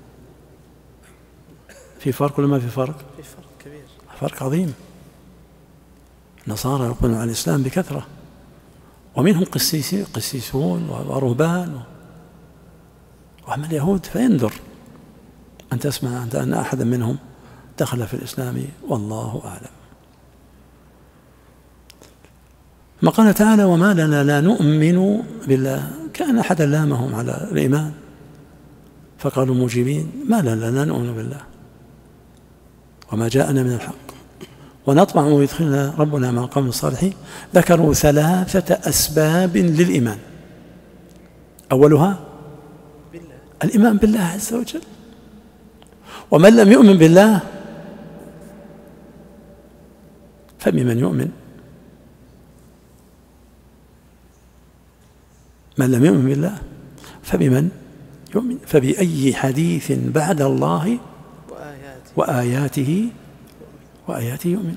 في فرق ولا ما في فرق؟ في فرق كبير، فرق عظيم. النصارى يقبلون على الإسلام بكثرة، ومنهم قسيسي قسيسون ورهبان، وأما اليهود فيندر أن تسمع أن أحدا منهم دخل في الإسلام، والله أعلم. ما قال تعالى وما لنا لا نؤمن بالله، كان أحدا لامهم على الإيمان فقالوا مجيبين ما لنا لا نؤمن بالله وما جاءنا من الحق ونطمع ويدخلنا ربنا مع القوم الصالحين. ذكروا ثلاثة أسباب للإيمان، أولها بالله. الإيمان بالله عز وجل. ومن لم يؤمن بالله فبمن يؤمن؟ من لم يؤمن بالله فبمن يؤمن؟ فبأي حديث بعد الله وآياته وآياته وآياته يؤمن.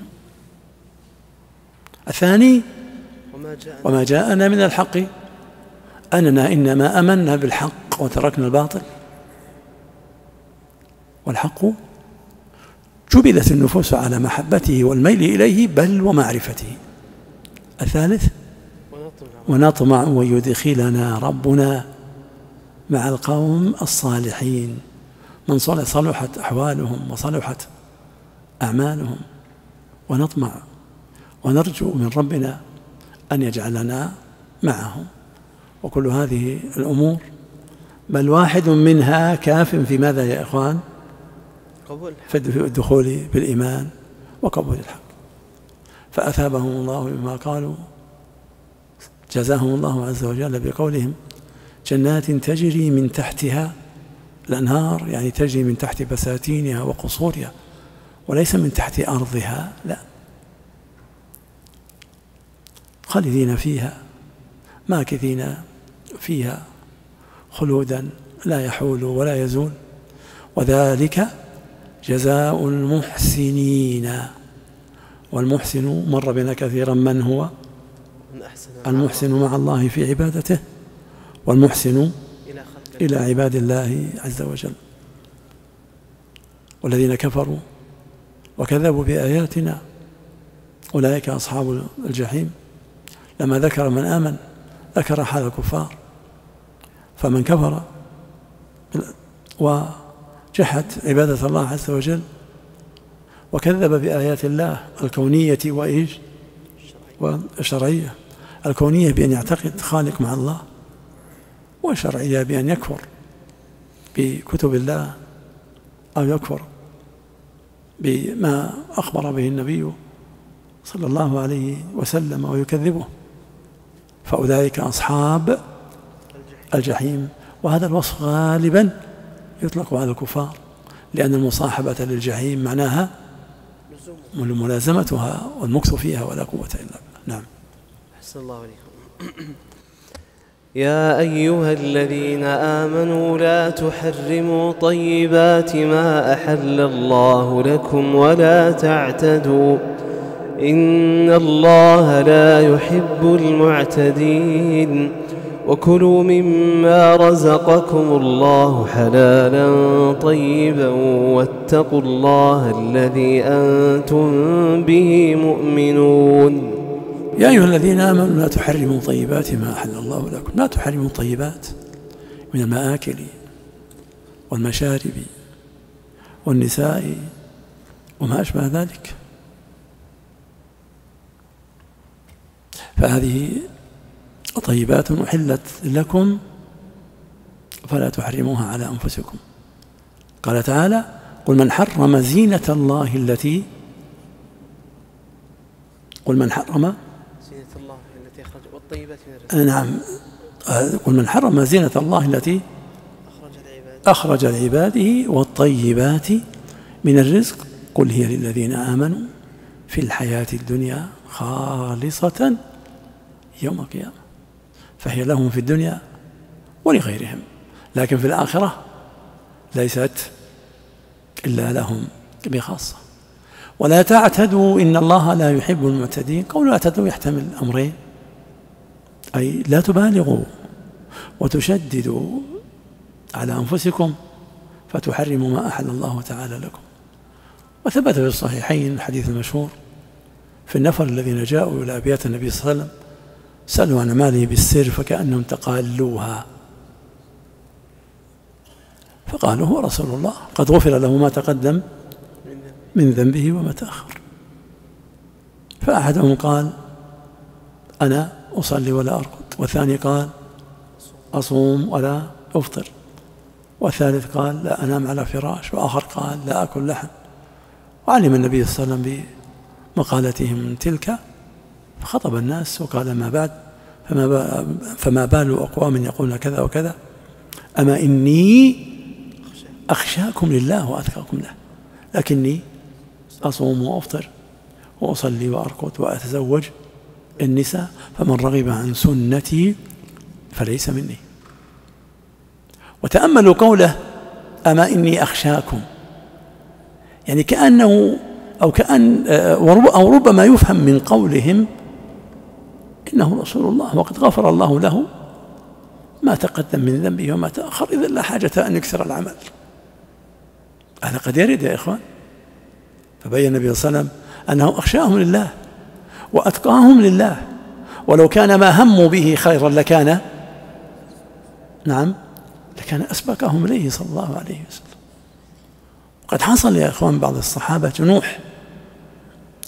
الثاني وما جاءنا, وما جاءنا من الحق أننا إنما أمنا بالحق وتركنا الباطل، والحق جبلت النفوس على محبته والميل إليه بل ومعرفته. الثالث ونطمع ويدخلنا ربنا مع القوم الصالحين من صلحت أحوالهم وصلحت أعمالهم ونطمع ونرجو من ربنا أن يجعلنا معهم. وكل هذه الأمور بل واحد منها كاف في ماذا يا إخوان؟ في الدخول بالإيمان وقبول الحق. فأثابهم الله بما قالوا، جزاهم الله عز وجل بقولهم جنات تجري من تحتها الأنهار، يعني تجري من تحت بساتينها وقصورها وليس من تحت أرضها، لا، خالدين فيها ماكثين فيها خلودا لا يحول ولا يزول، وذلك جزاء المحسنين. والمحسن مر بنا كثيرا من هو المحسن مع الله في عبادته، والمحسن إلى عباد الله عز وجل. والذين كفروا وكذبوا بآياتنا أولئك أصحاب الجحيم. لما ذكر من آمن ذكر حال الكفار، فمن كفر وجحد عبادة الله عز وجل وكذب بآيات الله الكونية وإيش والشرعية، الكونية بأن يعتقد خالق مع الله، والشرعية بأن يكفر بكتب الله أو يكفر بما أخبر به النبي صلى الله عليه وسلم ويكذبه، فأولئك أصحاب الجحيم. وهذا الوصف غالبا يطلق على الكفار، لأن المصاحبة للجحيم معناها ملازمتها والمكث فيها ولا قوة إلا بالله. نعم. أحسن الله عليكم. يا أيها الذين آمنوا لا تحرموا طيبات ما أحل الله لكم ولا تعتدوا إن الله لا يحب المعتدين وكلوا مما رزقكم الله حلالا طيبا واتقوا الله الذي أنتم به مؤمنون. يا أيها الذين آمنوا لا تحرموا طيبات ما أحل الله لكم، لا تحرموا طيبات من المآكل والمشارب والنساء وما أشبه ذلك. فهذه طيبات أحلت لكم فلا تحرموها على أنفسكم. قال تعالى قل من حرم زينة الله التي قل من حرم زينة الله التي أخرج والطيبات من الرزق. نعم، قل من حرم زينة الله التي أخرج لعباده والطيبات من الرزق قل هي للذين آمنوا في الحياة الدنيا خالصة يوم القيامة، فهي لهم في الدنيا ولغيرهم، لكن في الآخرة ليست إلا لهم بخاصة. ولا تعتدوا إن الله لا يحب المعتدين. قول لا تعتدوا يحتمل أمرين، أي لا تبالغوا وتشددوا على أنفسكم فتحرموا ما أحل الله تعالى لكم. وثبت في الصحيحين الحديث المشهور في النفر الذين جاءوا إلى أبيات النبي صلى الله عليه وسلم سألوا عن أعماله بالسر فكأنهم تقالوها، فقالوا هو رسول الله قد غفر له ما تقدم من ذنبه وما تأخر. فأحدهم قال أنا أصلي ولا أرقد، والثاني قال أصوم ولا أفطر، والثالث قال لا أنام على فراش، وآخر قال لا أكل لحم. وعلم النبي صلى الله عليه وسلم بمقالتهم تلك فخطب الناس وقال ما بعد فما, فما بال أقوام يقولون كذا وكذا، أما إني أخشاكم لله وأتقاكم له، لكني أصوم وأفطر وأصلي وأرقد وأتزوج النساء، فمن رغب عن سنتي فليس مني. وتأملوا قوله أما إني أخشاكم، يعني كأنه أو كأن أو ربما يفهم من قولهم إنه رسول الله وقد غفر الله له ما تقدم من ذنبه وما تأخر، إذا لا حاجة أن يكثر العمل. هذا قد يرد يا إخوان. فبين النبي صلى الله عليه وسلم أنه أخشاهم لله وأتقاهم لله، ولو كان ما هموا به خيرا لكان نعم لكان أسبقهم إليه صلى الله عليه وسلم. قد حصل يا إخوان بعض الصحابة جنوح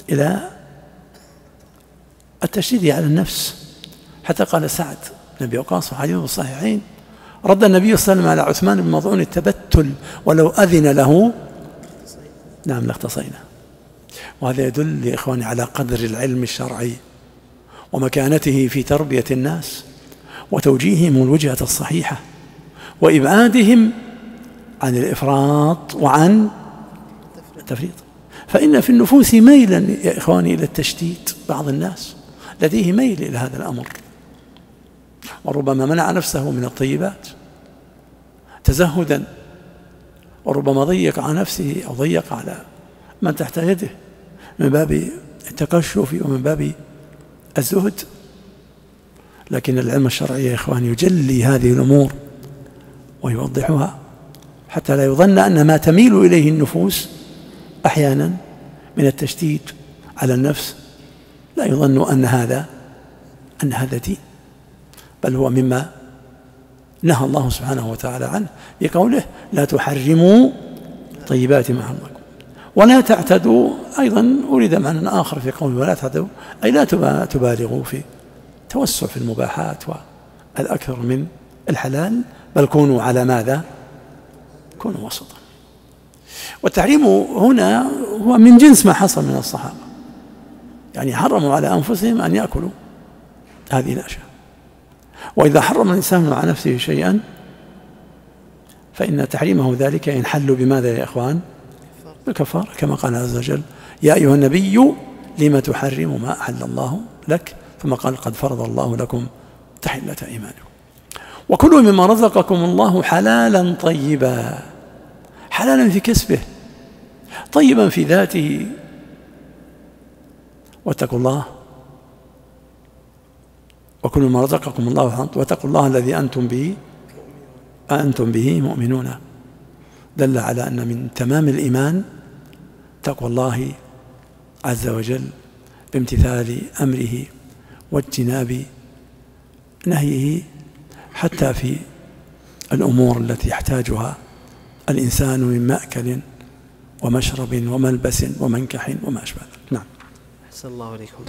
إلى التشديد على النفس، حتى قال سعد بن أبي وقاص وحديث الصحيحين: رد النبي صلى الله عليه وسلم على عثمان بن مظعون التبتل ولو أذن له نعم لاختصينا. وهذا يدل يا إخواني على قدر العلم الشرعي ومكانته في تربية الناس وتوجيههم الوجهة الصحيحة وإبعادهم عن الإفراط وعن التفريط. فإن في النفوس ميلا يا إخواني إلى التشتيت، بعض الناس لديه ميل إلى هذا الأمر، وربما منع نفسه من الطيبات تزهدا، وربما ضيق على نفسه أو ضيق على من تحت يده من باب التكشف ومن باب الزهد. لكن العلم الشرعي يا إخواني يجلي هذه الأمور ويوضحها حتى لا يظن أن ما تميل إليه النفوس أحيانا من التشتيت على النفس لا يظن أن هذا أن هذا دين، بل هو مما نهى الله سبحانه وتعالى عنه بقوله: لا تحرموا طيبات ما حرمكم ولا تعتدوا. أيضا أريد معنى آخر في قوله ولا تعتدوا، أي لا تبالغوا في توسع في المباحات والأكثر من الحلال، بل كونوا على ماذا؟ كونوا وسطا. والتحريم هنا هو من جنس ما حصل من الصحابة، يعني حرموا على أنفسهم أن يأكلوا هذه الأشياء. وإذا حرم الإنسان على نفسه شيئا فإن تحريمه ذلك ينحل بماذا يا إخوان؟ بالكفارة، كما قال عز وجل: يا أيها النبي لما تحرم ما أحل الله لك، ثم قال: قد فرض الله لكم تحلة أيمانكم. وكلوا مما رزقكم الله حلالا طيبا، حلالا في كسبه، طيبا في ذاته. واتقوا الله وكلوا مما رزقكم الله واتقوا الله الذي أنتم به أنتم به مؤمنون. دل على أن من تمام الإيمان تقوى الله عز وجل بامتثال أمره واجتناب نهيه، حتى في الأمور التي يحتاجها الإنسان من مأكل ومشرب وملبس ومنكح وما أشبه ذلك. نعم. أحسن الله عليكم.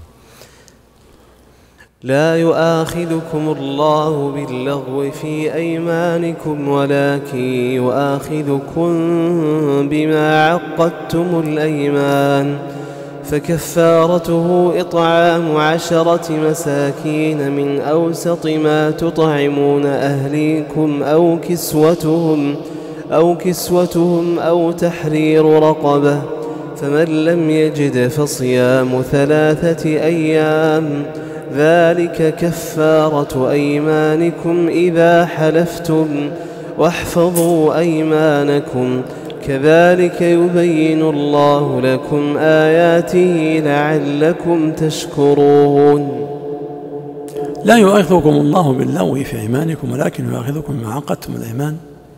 لا يؤاخذكم الله باللغو في أيمانكم ولكن يؤاخذكم بما عقدتم الأيمان، فكفارته إطعام عشرة مساكين من أوسط ما تطعمون أهليكم أو كسوتهم أو كسوتهم أو تحرير رقبة، فمن لم يجد فصيام ثلاثة أيام، ذلك كفارة أيمانكم إذا حلفتم، واحفظوا أيمانكم، كذلك يبين الله لكم آياته لعلكم تشكرون. لا يؤاخذكم الله باللغو في أيمانكم ولكن يؤاخذكم بما عقدتم الأيمان.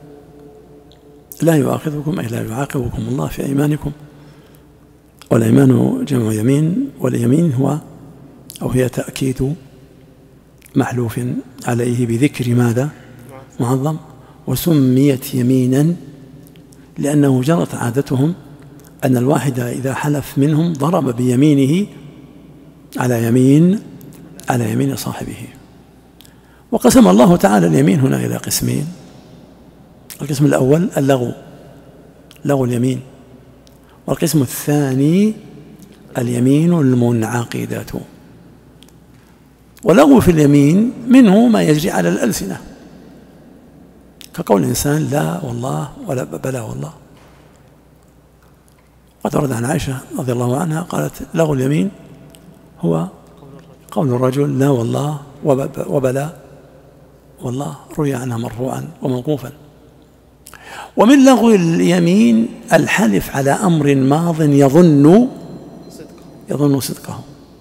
لا يؤاخذكم أي لا يعاقبكم الله في أيمانكم، والأيمان جمع يمين، واليمين هو أو هي تأكيد محلوف عليه بذكر ماذا؟ معظم. وسميت يمينا لأنه جرت عادتهم أن الواحد إذا حلف منهم ضرب بيمينه على يمين على يمين صاحبه. وقسم الله تعالى اليمين هنا إلى قسمين: القسم الأول اللغو، لغو اليمين، والقسم الثاني اليمين المنعقدة. ولغو في اليمين منه ما يجري على الألسنة، كقول الإنسان لا والله ولا بلا والله. قد ورد عن عائشة رضي الله عنها قالت: لغو اليمين هو قول الرجل لا والله وبلا والله، روي عنها مرفوعا وموقوفا. ومن لغو اليمين الحلف على أمر ماض يظن يظن صدقه،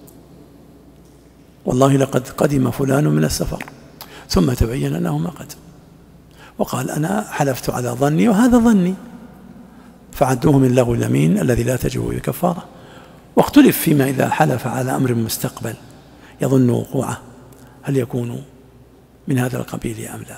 والله لقد قدم فلان من السفر ثم تبين أنه ما قدم، وقال أنا حلفت على ظني وهذا ظني، فعدوه من لغو اليمين الذي لا تجب به كفارة. واختلف فيما إذا حلف على أمر مستقبل يظن وقوعه هل يكون من هذا القبيل أم لا.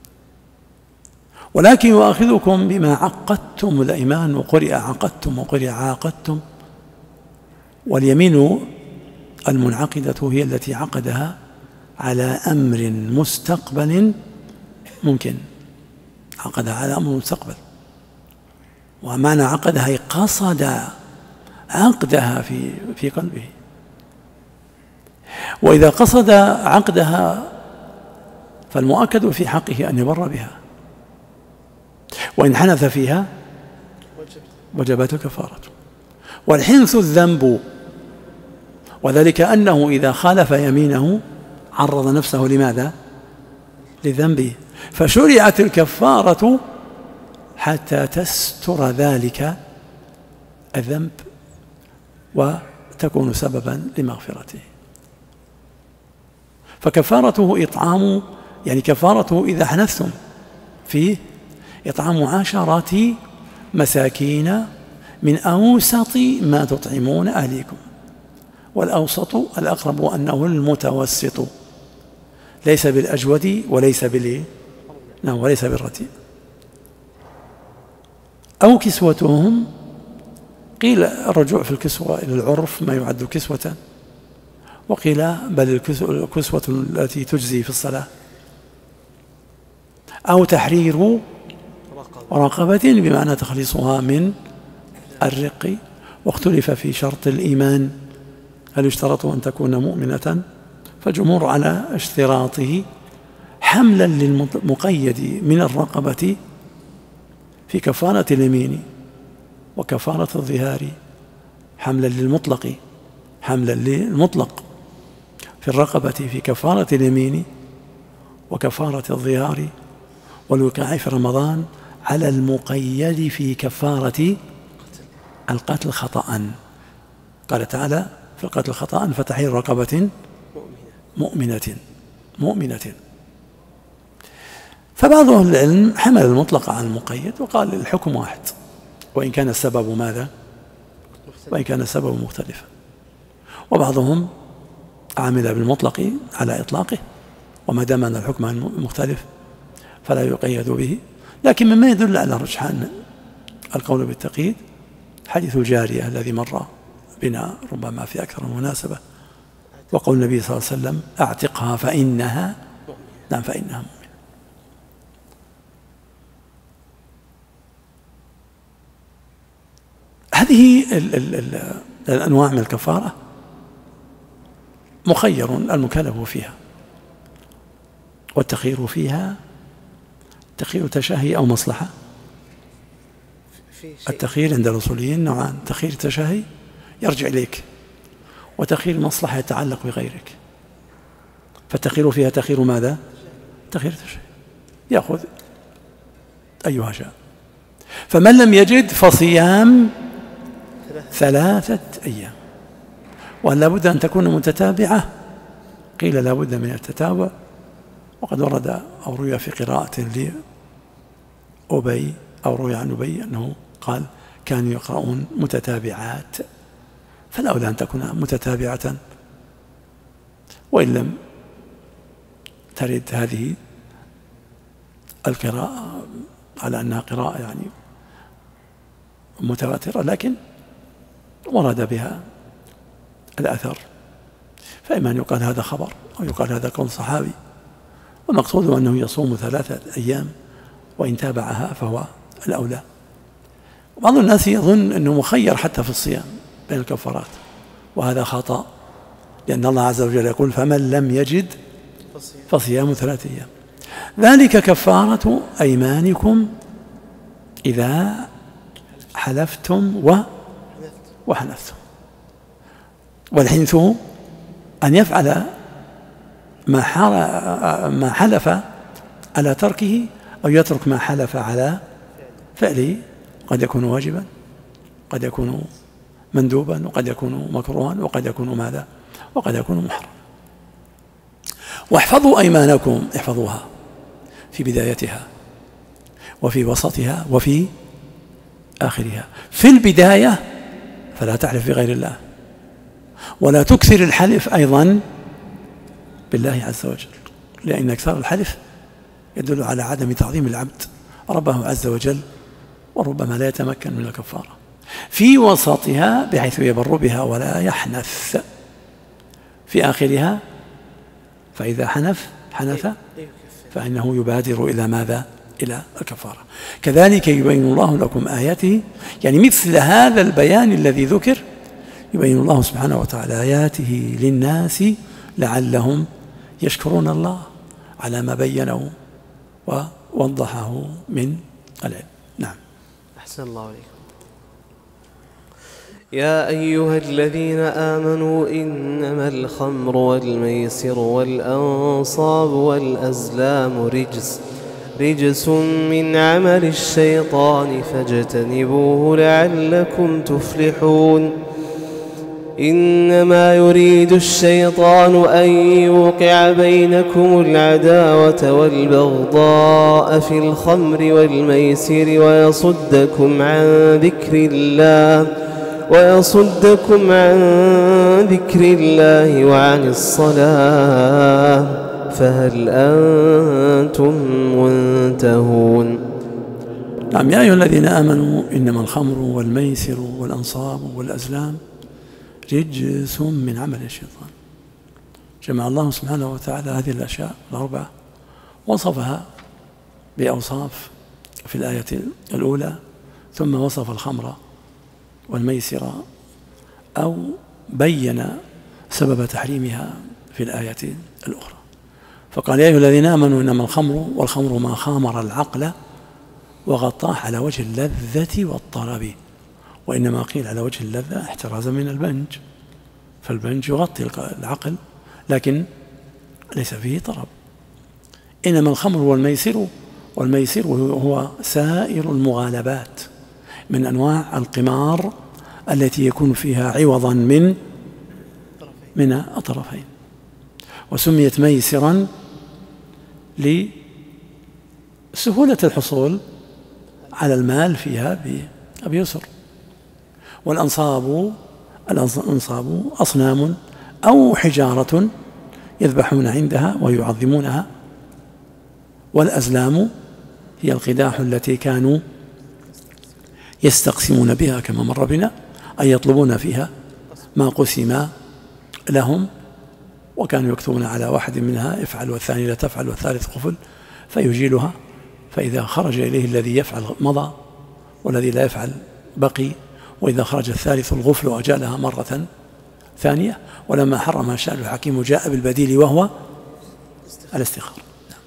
ولكن يؤاخذكم بما عقدتم الأيمان، وقرئ عقدتم وقرئ عاقدتم، واليمين المنعقدة هي التي عقدها على أمر مستقبل ممكن، عقدها على أمر مستقبل، ومعنى عقدها أي قصد عقدها في في قلبه. وإذا قصد عقدها فالمؤكد في حقه أن يبر بها، وإن حنث فيها وجبت الكفارة. والحنث الذنب، وذلك أنه إذا خالف يمينه عرض نفسه لماذا؟ لذنبه، فشرعت الكفارة حتى تستر ذلك الذنب وتكون سببا لمغفرته. فكفارته إطعام، يعني كفارته إذا حنثتم فيه إطعام عشرة مساكين من أوسط ما تطعمون أهليكم. والأوسط الأقرب أنه المتوسط، ليس بالأجود وليس بالإيه؟ نعم، وليس بالرديء. أو كسوتهم، قيل الرجوع في الكسوة إلى العرف ما يعد كسوة، وقيل بل الكسوة التي تجزي في الصلاة. أو تحرير رقبة بمعنى تخليصها من الرق. واختلف في شرط الإيمان، هل يشترط أن تكون مؤمنة؟ فالجمهور على اشتراطه حملا للمقيد من الرقبة في كفارة اليمين وكفارة الظهار، حملا للمطلق حملا للمطلق في الرقبة في كفارة اليمين وكفارة الظهار والوقاع في رمضان، على المقيد في كفارة القتل خطأ. قال تعالى في القتل خطأ فتحرير رقبة مؤمنة مؤمنة. فبعض أهل العلم حمل المطلق على المقيد وقال الحكم واحد، وإن كان السبب ماذا؟ وإن كان السبب مختلفا. وبعضهم عمل بالمطلق على إطلاقه، وما دام أن الحكم مختلف فلا يقيد به. لكن مما يدل على رجحان القول بالتقييد حديث الجارية الذي مر بنا ربما في أكثر من مناسبة، وقول النبي صلى الله عليه وسلم أعتقها فإنها نعم فإنها مؤمنة. هذه ال ال ال الأنواع من الكفارة مخير المكلف فيها، والتخيير فيها تخيير تشهي أو مصلحة. التخيير عند الأصوليين نوعان: تخيير تشهي يرجع إليك، وتخيير مصلحة يتعلق بغيرك. فالتخيير فيها تخيير ماذا؟ تخيير تشهي، يأخذ أيها شاء. فمن لم يجد فصيام ثلاثة أيام، وأن لابد أن تكون متتابعة. قيل لابد من التتابع، وقد ورد أو روي في قراءة لأبي أو روي عن أبي أنه قال كانوا يقرؤون متتابعات، فالأولى أن تكون متتابعة. وإن لم ترد هذه القراءة على أنها قراءة يعني متواترة، لكن ورد بها الأثر، فإما أن يقال هذا خبر أو يقال هذا قول صحابي، والمقصود أنه يصوم ثلاثة أيام، وإن تابعها فهو الأولى. بعض الناس يظن أنه مخير حتى في الصيام بين الكفارات، وهذا خطأ، لأن الله عز وجل يقول فمن لم يجد فصيام ثلاثة أيام. ذلك كفارة أيمانكم إذا حلفتم و وحنثتم. والحنث أن يفعل ما حلف على تركه، أو يترك ما حلف على فعله. قد يكون واجبا، قد يكون مندوبا، وقد يكون مكروها، وقد يكون ماذا؟ وقد يكون محرما. واحفظوا أيمانكم، احفظوها في بدايتها وفي وسطها وفي آخرها. في البداية فلا تحلف بغير الله، ولا تكثر الحلف أيضا بالله عز وجل، لأن أكثر الحلف يدل على عدم تعظيم العبد ربه عز وجل، وربما لا يتمكن من الكفارة. في وسطها بحيث يبر بها ولا يحنث، في آخرها فإذا حنث حنث فإنه يبادر إلى ماذا؟ إلى الكفارة. كذلك يبين الله لكم آياته، يعني مثل هذا البيان الذي ذكر يبين الله سبحانه وتعالى آياته للناس لعلهم يشكرون الله على ما بينه ووضحه من العلم. نعم. أحسن الله عليكم. يا أيها الذين آمنوا إنما الخمر والميسر والأنصاب والأزلام رجس رجس من عمل الشيطان فاجتنبوه لعلكم تفلحون. إنما يريد الشيطان أن يوقع بينكم العداوة والبغضاء في الخمر والميسر ويصدكم عن ذكر الله ويصدكم عن ذكر الله وعن الصلاة فهل أنتم منتهون؟ نعم. يا أيها الذين آمنوا إنما الخمر والميسر والأنصاب والأزلام رجس من عمل الشيطان. جمع الله سبحانه وتعالى هذه الأشياء الأربعة، وصفها بأوصاف في الآية الأولى، ثم وصف الخمر والميسر أو بين سبب تحريمها في الآية الأخرى. فقال يا أيها الذين آمنوا إنما الخمر، والخمر ما خامر العقل وغطاه على وجه اللذة والطرب، وإنما قيل على وجه اللذة احترازا من البنج، فالبنج يغطي العقل لكن ليس فيه طرب. إنما الخمر والميسر، والميسر هو سائر المغالبات من أنواع القمار التي يكون فيها عوضا من من الطرفين، وسميت ميسرا لسهولة الحصول على المال فيها بيسر. والأنصاب الأنصاب أصنام أو حجارة يذبحون عندها ويعظمونها. والأزلام هي القداح التي كانوا يستقسمون بها كما مر بنا، أي يطلبون فيها ما قسم لهم، وكانوا يكتبون على واحد منها افعل والثاني لا تفعل والثالث قفل فيجيلها، فإذا خرج إليه الذي يفعل مضى والذي لا يفعل بقي، وإذا خرج الثالث الغفل أجالها مرة ثانية. ولما حرم الشارع الحكيم جاء بالبديل وهو الاستخارة.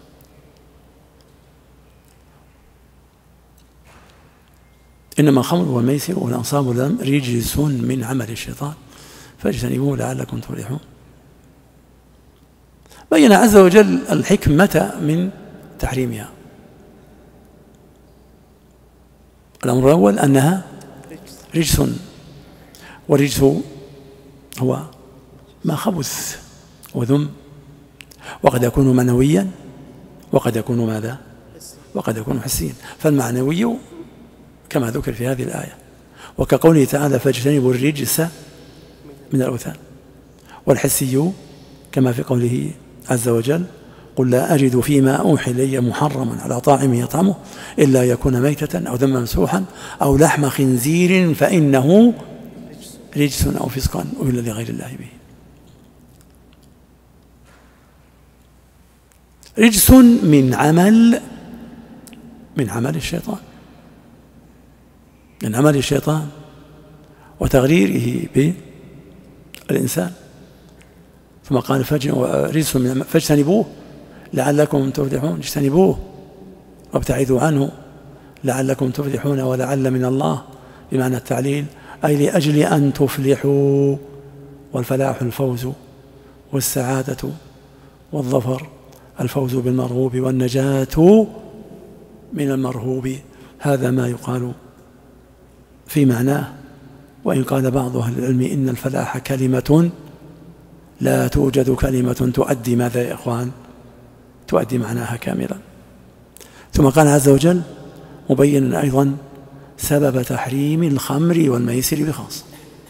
إنما الخمر والميسر والأنصاب والأزلام رجس من عمل الشيطان فاجتنبوه لعلكم تفلحون. بين عز وجل الحكمة من تحريمها. الأمر الأول أنها رجس، والرجس هو ما خبث وذم، وقد يكون معنويا وقد يكون ماذا؟ وقد يكون حسيا. فالمعنوي كما ذكر في هذه الآية، وكقوله تعالى فاجتنبوا الرجس من الأوثان. والحسي كما في قوله عز وجل قل لا أجد فيما أوحي إلي محرما على طاعم يطعمه إلا يكون ميتة أو دما مسفوحا أو لحم خنزير فإنه رجس أو فسقا أهل لغير الله به. رجس من عمل من عمل الشيطان، من عمل الشيطان وتغريره بالإنسان. ثم قال رجس فاجتنبوه لعلكم تفلحون، اجتنبوه وابتعدوا عنه لعلكم تفلحون، ولعل من الله بمعنى التعليل أي لأجل أن تفلحوا، والفلاح الفوز والسعادة والظفر، الفوز بالمرغوب والنجاة من المرهوب. هذا ما يقال في معناه. وإن قال بعض أهل العلم إن الفلاح كلمة لا توجد كلمة تؤدي ماذا يا إخوان؟ تؤدي معناها كاملا. ثم قال عز وجل مبينا أيضا سبب تحريم الخمر والميسر بخاصة،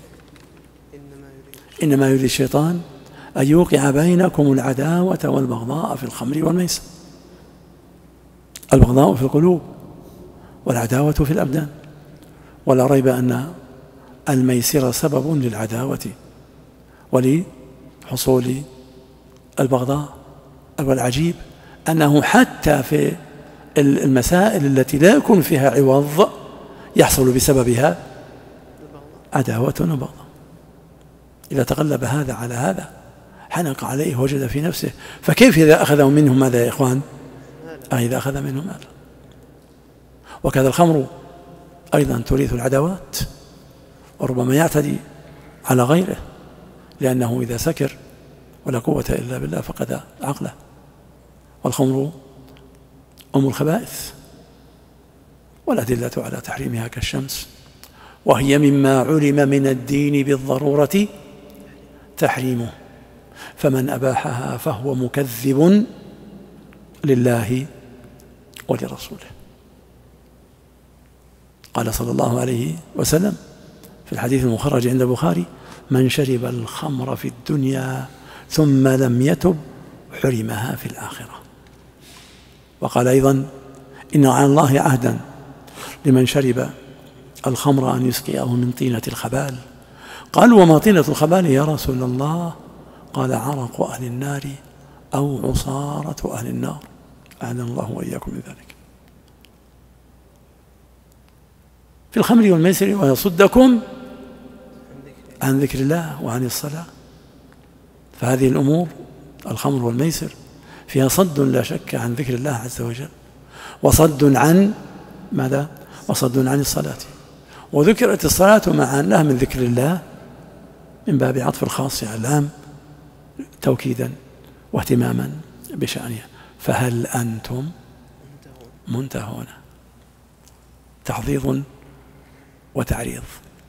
إنما يريد الشيطان أن يوقع بينكم العداوة والبغضاء في الخمر والميسر. البغضاء في القلوب والعداوة في الأبدان، ولا ريب أن الميسر سبب للعداوة ولحصول البغضاء. والعجيب أنه حتى في المسائل التي لا يكون فيها عوض يحصل بسببها عداوة وبغضاء. إذا تغلب هذا على هذا حنق عليه وجد في نفسه، فكيف إذا أخذوا منه ماذا يا إخوان؟ آه إذا أخذ منه ماذا؟ وكذا الخمر أيضا تورث العداوات، وربما يعتدي على غيره، لأنه إذا سكر ولا قوة إلا بالله فقد عقله. والخمر أم الخبائث، والأدلة على تحريمها كالشمس، وهي مما علم من الدين بالضرورة تحريمه، فمن أباحها فهو مكذب لله ولرسوله. قال صلى الله عليه وسلم في الحديث المخرج عند البخاري: من شرب الخمر في الدنيا ثم لم يتب حرمها في الآخرة. وقال أيضا: إن على الله عهدا لمن شرب الخمر أن يسقيه من طينة الخبال. قالوا: وما طينة الخبال يا رسول الله؟ قال: عرق أهل النار أو عصارة أهل النار، أعاذنا الله وإياكم من ذلك. في الخمر والميسر ويصدكم عن ذكر الله وعن الصلاة. فهذه الأمور الخمر والميسر فيها صد لا شك عن ذكر الله عز وجل، وصد عن ماذا؟ وصد عن الصلاة. وذكرت الصلاة مع أنها من ذكر الله من باب عطف الخاص على العام توكيدا واهتماما بشأنها. فهل أنتم منتهون؟ تحضيض وتعريض،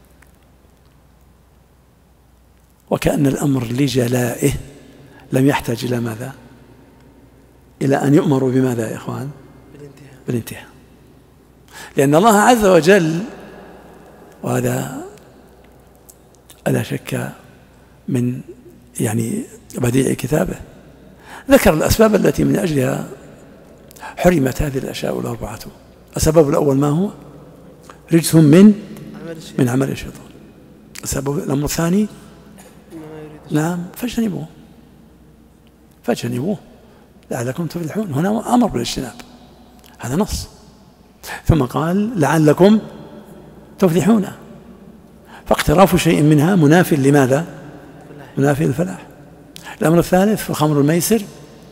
وكأن الأمر لجلائه لم يحتاج إلى ماذا؟ إلى أن يؤمروا بماذا يا إخوان؟ بالانتهاء. بالانتهاء، لأن الله عز وجل، وهذا لا شك من يعني بديع كتابه، ذكر الأسباب التي من أجلها حرمت هذه الأشياء الأربعة. السبب الأول ما هو؟ رجس من من عمل الشيطان. السبب الأمر الثاني نعم فاجتنبوه فاجتنبوه لعلكم تفلحون. هنا أمر بالاجتناب، هذا نص. ثم قال لعلكم تفلحون، فاقتراف شيء منها مناف لماذا؟ مناف للفلاح. الأمر الثالث في الخمر والميسر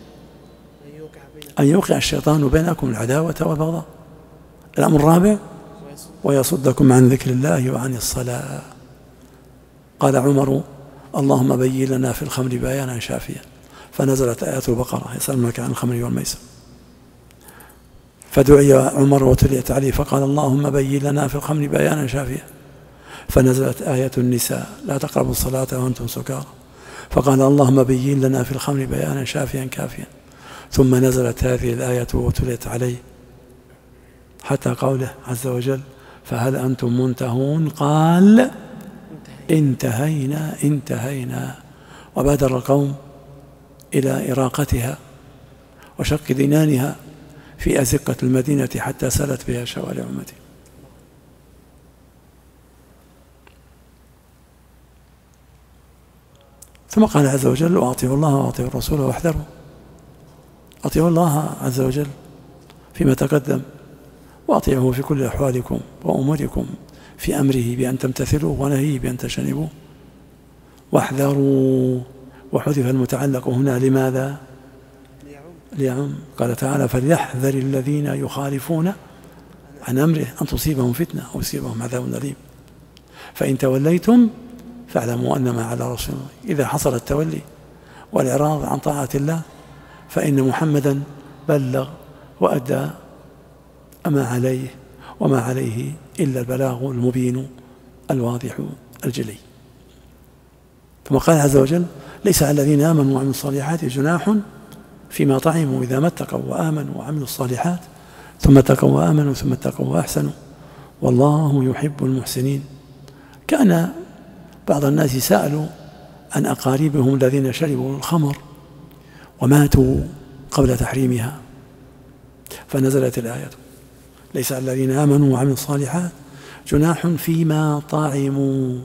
أن يوقع الشيطان بينكم العداوة والبغضاء. الأمر الرابع ويصدكم عن ذكر الله وعن الصلاة. قال عمر: اللهم بين لنا في الخمر بيانا شافيا، فنزلت آيات البقرة يسألونك عن الخمر والميسر. فدعي عمر وتليت عليه فقال: اللهم بين لنا في الخمر بيانا شافيا، فنزلت آية النساء لا تقربوا الصلاة وأنتم سكارى، فقال: اللهم بين لنا في الخمر بيانا شافيا كافيا. ثم نزلت هذه الآية وتليت عليه حتى قوله عز وجل: فهل أنتم منتهون؟ قال: انتهينا انتهينا. وبادر القوم إلى إراقتها وشق ذنانها في أزقة المدينة حتى سالت بها شوارع أمته. ثم قال عز وجل: وأطيعوا الله وأطيعوا الرسول واحذروا. أطيعوا الله عز وجل فيما تقدم، وأطيعوه في كل أحوالكم وأموركم، في أمره بأن تمتثلوا ونهيه بأن تجتنبوه. واحذروا، وحذف المتعلق هنا لماذا؟ ليعم. قال تعالى: فليحذر الذين يخالفون عن أمره أن تصيبهم فتنة أو يصيبهم عذاب أليم. فإن توليتم فاعلموا أنما على رسولنا. إذا حصل التولي والإعراض عن طاعة الله فإن محمدا بلغ وأدى ما عليه، وما عليه إلا البلاغ المبين الواضح الجلي. ثم قال عز وجل: ليس على الذين آمنوا وعملوا الصالحات جناح فيما طعموا إذا ما اتقوا وآمنوا وعملوا الصالحات ثم اتقوا وآمنوا ثم اتقوا وأحسنوا والله يحب المحسنين. كان بعض الناس سألوا عن أقاربهم الذين شربوا الخمر وماتوا قبل تحريمها، فنزلت الآية: ليس على الذين آمنوا وعملوا الصالحات جناح فيما طعموا،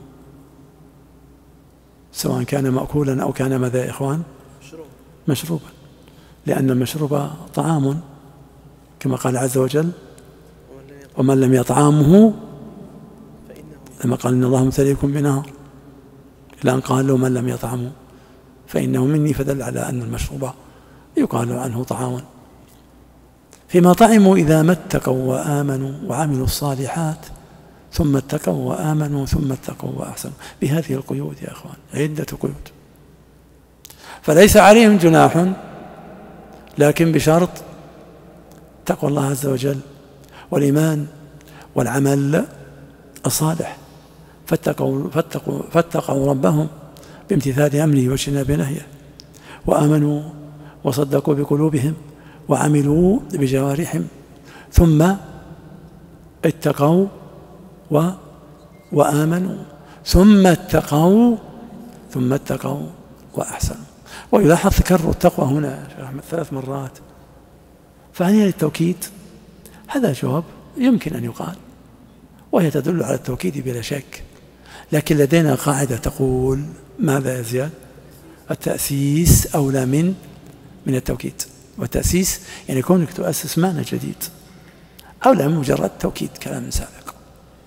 سواء كان مأكولا أو كان ماذا يا إخوان؟ مشروبا، لأن المشروب طعام كما قال عز وجل ومن لم يطعمه، لما قال إن الله مبتليكم بنهر، إلى أن قال له من لم يطعمه فإنه مني، فدل على أن المشروب يقال عنه طعام. فيما طعموا إذا ما اتقوا وآمنوا وعملوا الصالحات ثم اتقوا وآمنوا ثم اتقوا وأحسنوا، بهذه القيود يا أخوان، عدة قيود. فليس عليهم جناح، لكن بشرط تقوى الله عز وجل والإيمان والعمل الصالح، فاتقوا, فاتقوا, فاتقوا ربهم بامتثال أمره واجتناب نهيه، وآمنوا وصدقوا بقلوبهم وعملوا بجوارحهم، ثم اتقوا و وآمنوا ثم اتقوا ثم اتقوا وأحسنوا. ويلاحظ تكرر التقوى هنا ثلاث مرات، فهل للتوكيد؟ هذا جواب يمكن أن يقال، وهي تدل على التوكيد بلا شك، لكن لدينا قاعدة تقول ماذا يا زياد؟ التأسيس أولى من من التوكيد، والتأسيس يعني كونك تؤسس معنى جديد أولى من مجرد توكيد كلام سابق.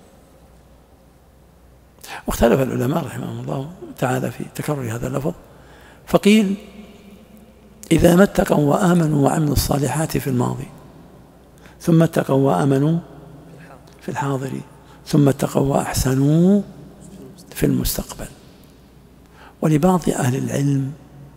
واختلف العلماء رحمهم الله تعالى في تكرر هذا اللفظ، فقيل إذا ما اتقوا وآمنوا وعملوا الصالحات في الماضي، ثم اتقوا وآمنوا في الحاضر، ثم اتقوا وأحسنوا في المستقبل. ولبعض أهل العلم،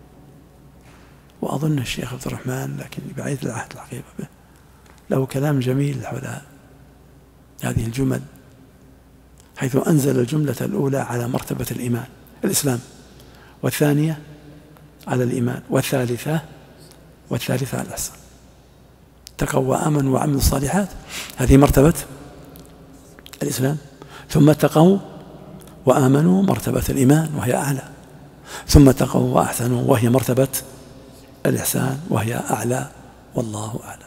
وأظن الشيخ عبد الرحمن لكن بعيد العهد الحقيقة به، له كلام جميل حول هذه الجمل، حيث أنزل الجملة الأولى على مرتبة الإيمان الإسلام، والثانية على الإيمان، والثالثة والثالثة على الإحسان. اتقوا وآمنوا وعملوا الصالحات، هذه مرتبة الإسلام، ثم اتقوا وآمنوا مرتبة الإيمان وهي أعلى، ثم اتقوا وأحسنوا وهي مرتبة الإحسان وهي أعلى، والله أعلم.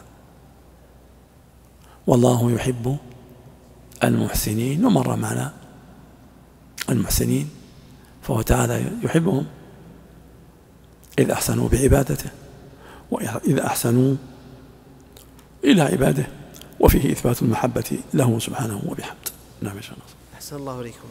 والله يحب المحسنين، ومر معنا المحسنين، فهو تعالى يحبهم إذ أحسنوا بعبادته، وإذ أحسنوا إلى عباده، وفيه إثبات المحبة له سبحانه وبحمده. نعم يا شيخ. أحسن الله عليكم.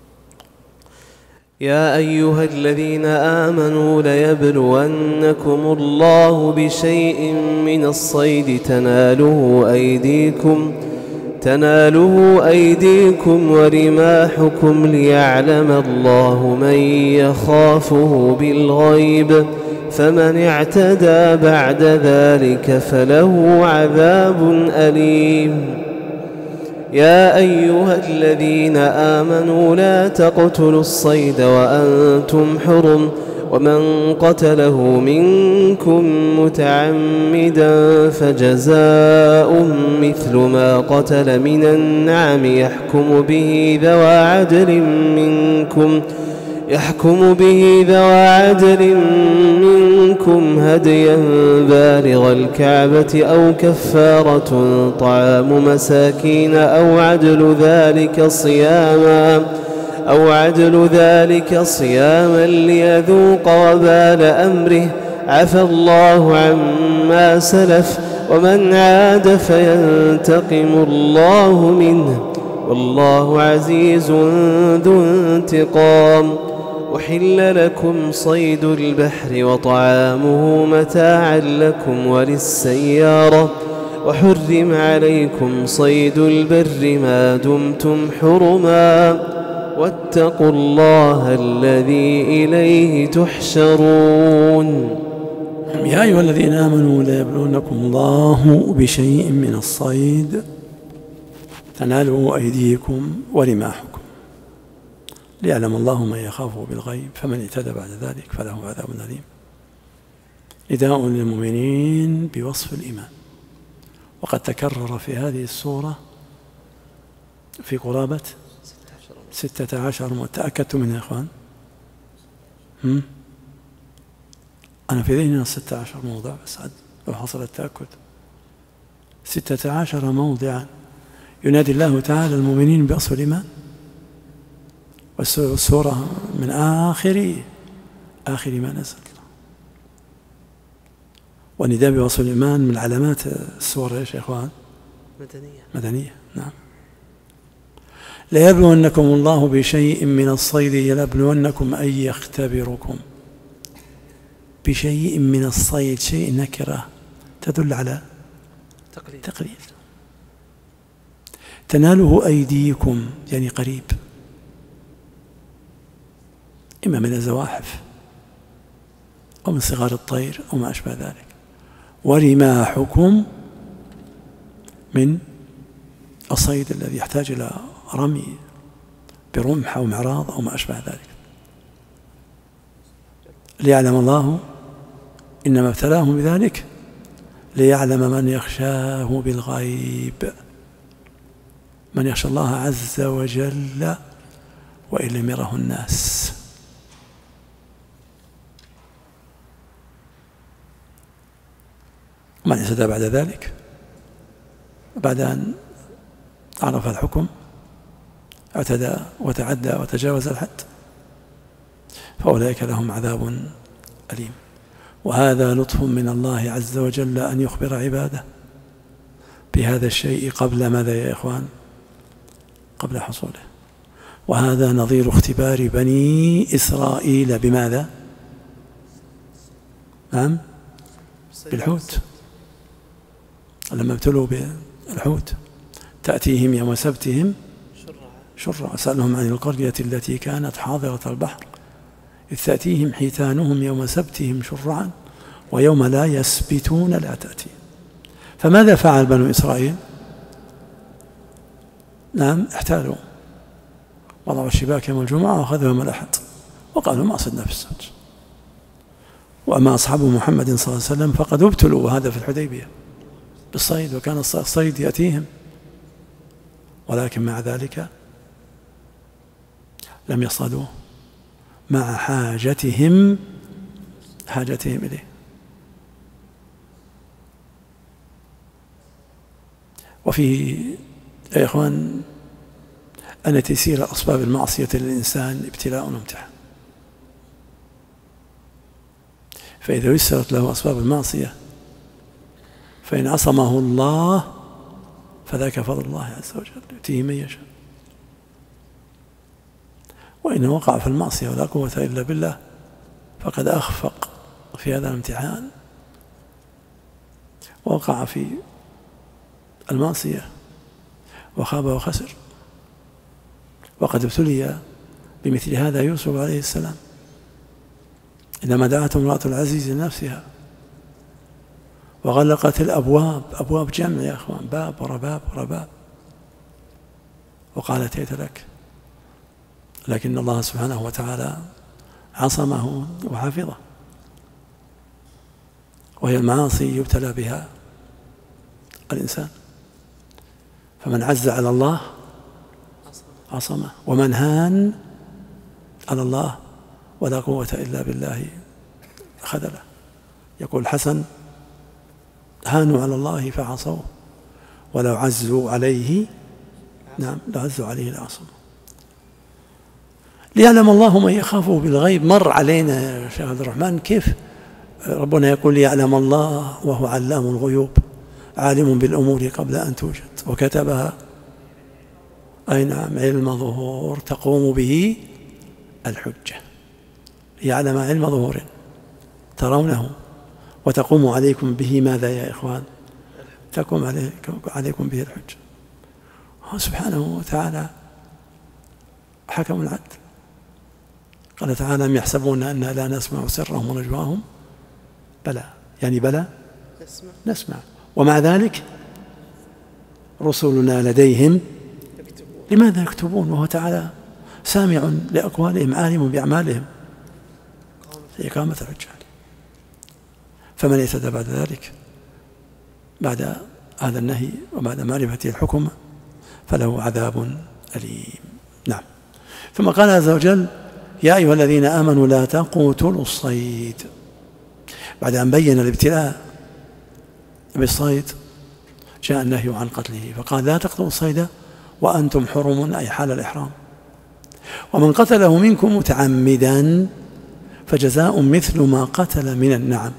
يا أيها الذين آمنوا ليبلونكم الله بشيء من الصيد تناله أيديكم تناله أيديكم ورماحكم ليعلم الله من يخافه بالغيب، فمن اعتدى بعد ذلك فله عذاب أليم. يا أيها الذين آمنوا لا تقتلوا الصيد وأنتم حرم، ومن قتله منكم متعمدا فجزاء مثل ما قتل من النعم يحكم به ذوى عدل منكم يحكم به ذوى عدل منكم هديا بالغ الكعبة أو كفارة طعام مساكين أو عدل ذلك صياما أو عدل ذلك صياما ليذوق وبال أمره، عفى الله عما سلف، ومن عاد فينتقم الله منه، والله عزيز ذو انتقام. أحل لكم صيد البحر وطعامه متاعا لكم وللسيارة، وحرم عليكم صيد البر ما دمتم حرما، واتقوا الله الذي إليه تحشرون. يا أيها الذين آمنوا ليبلونكم الله بشيء من الصيد تناله أيديكم ورماحكم ليعلم الله من يخافه بالغيب، فمن اعتدى بعد ذلك فله عذاب أليم. نداء للمؤمنين بوصف الإيمان، وقد تكرر في هذه السورة في قرابة ستة عشر. تأكدت منها يا إخوان؟ هم؟ أنا في ذهننا ستة عشر موضع، بس لو حصل التأكد ستة عشر موضعا ينادي الله تعالى المؤمنين بأصل الإيمان، والسورة من آخر آخر ما نزل. والنداء بوصف الإيمان من علامات السور يا إخوان مدنية مدنية. نعم. ليبلونكم الله بشيء من الصيد، يبلونكم أي يختبركم بشيء من الصيد. شيء نكرة تدل على تقليد تقليد. تناله أيديكم يعني قريب، إما من الزواحف أو من صغار الطير أو ما أشبه ذلك. ورماحكم من الصيد الذي يحتاج إلى رمي برمح أو معراض أو ما أشبه ذلك. ليعلم الله إنما ابتلاهم بذلك ليعلم من يخشاه بالغيب، من يخشى الله عز وجل وإن لم يره الناس. من اعتدى بعد ذلك، بعد أن عرف الحكم اعتدى وتعدى وتجاوز الحد، فأولئك لهم عذاب أليم. وهذا لطف من الله عز وجل أن يخبر عباده بهذا الشيء قبل ماذا يا إخوان؟ قبل حصوله. وهذا نظير اختبار بني إسرائيل بماذا؟ نعم، بالحوت. لما ابتلوا بالحوت تأتيهم يوم سبتهم شرعا. سألهم عن القرية التي كانت حاضرة البحر إذ تأتيهم حيتانهم يوم سبتهم شرعا ويوم لا يسبتون لا تأتيهم. فماذا فعل بنو إسرائيل؟ نعم، احتالوا، وضعوا الشباك يوم الجمعة وأخذوا يوم الأحد وقالوا ما صدنا في السبت. وأما أصحاب محمد صلى الله عليه وسلم فقد ابتلوا، وهذا في الحديبية، بالصيد، وكان الصيد يأتيهم، ولكن مع ذلك لم يصطادوه مع حاجتهم حاجتهم إليه. وفيه يا إخوان أن تيسير أسباب المعصية للإنسان ابتلاء وامتحان، فإذا يسرت له أسباب المعصية فإن عصمه الله فذاك فضل الله عز وجل يؤتيه من يشاء. وإن وقع في المعصية ولا قوة إلا بالله فقد أخفق في هذا الامتحان، ووقع في المعصية وخاب وخسر. وقد ابتلي بمثل هذا يوسف عليه السلام عندما دعته امرأة العزيز لنفسها وغلقت الأبواب، أبواب جمع يا أخوان، باب ورباب ورباب، وقالت هيت لك، لكن الله سبحانه وتعالى عصمه وحفظه. وهي المعاصي يبتلى بها الإنسان، فمن عز على الله عصمه، ومن هان على الله ولا قوة إلا بالله خذله. يقول الحسن هانوا على الله فعصوه ولو عزوا عليه نعم لعزوا عليه لعصمه. ليعلم الله من يخافه بالغيب. مر علينا يا شيخ عبد الرحمن كيف ربنا يقول ليعلم الله وهو علام الغيوب، عالم بالأمور قبل أن توجد، وكتبها أي نعم علم ظهور تقوم به الحجة. ليعلم علم ظهور ترونه وتقوم عليكم به ماذا يا إخوان؟ تقوم عليكم, عليكم به الحجة. سبحانه وتعالى حكم العدل. قال تعالى أم يحسبون أننا لا نسمع سرهم ونجواهم؟ بلى، يعني بلى نسمع, نسمع. ومع ذلك رسلنا لديهم لماذا يكتبون وهو تعالى سامع لأقوالهم عالم بأعمالهم في إقامة الحجة. فمن اعتدى بعد ذلك بعد هذا النهي وبعد معرفة الحكم فله عذاب أليم. نعم. ثم قال عز وجل يا أيها الذين آمنوا لا تقتلوا الصيد. بعد أن بين الابتلاء بالصيد جاء النهي عن قتله، فقال لا تقتلوا الصيد وأنتم حرم، أي حال الإحرام. ومن قتله منكم متعمدا فجزاء مثل ما قتل من النعم.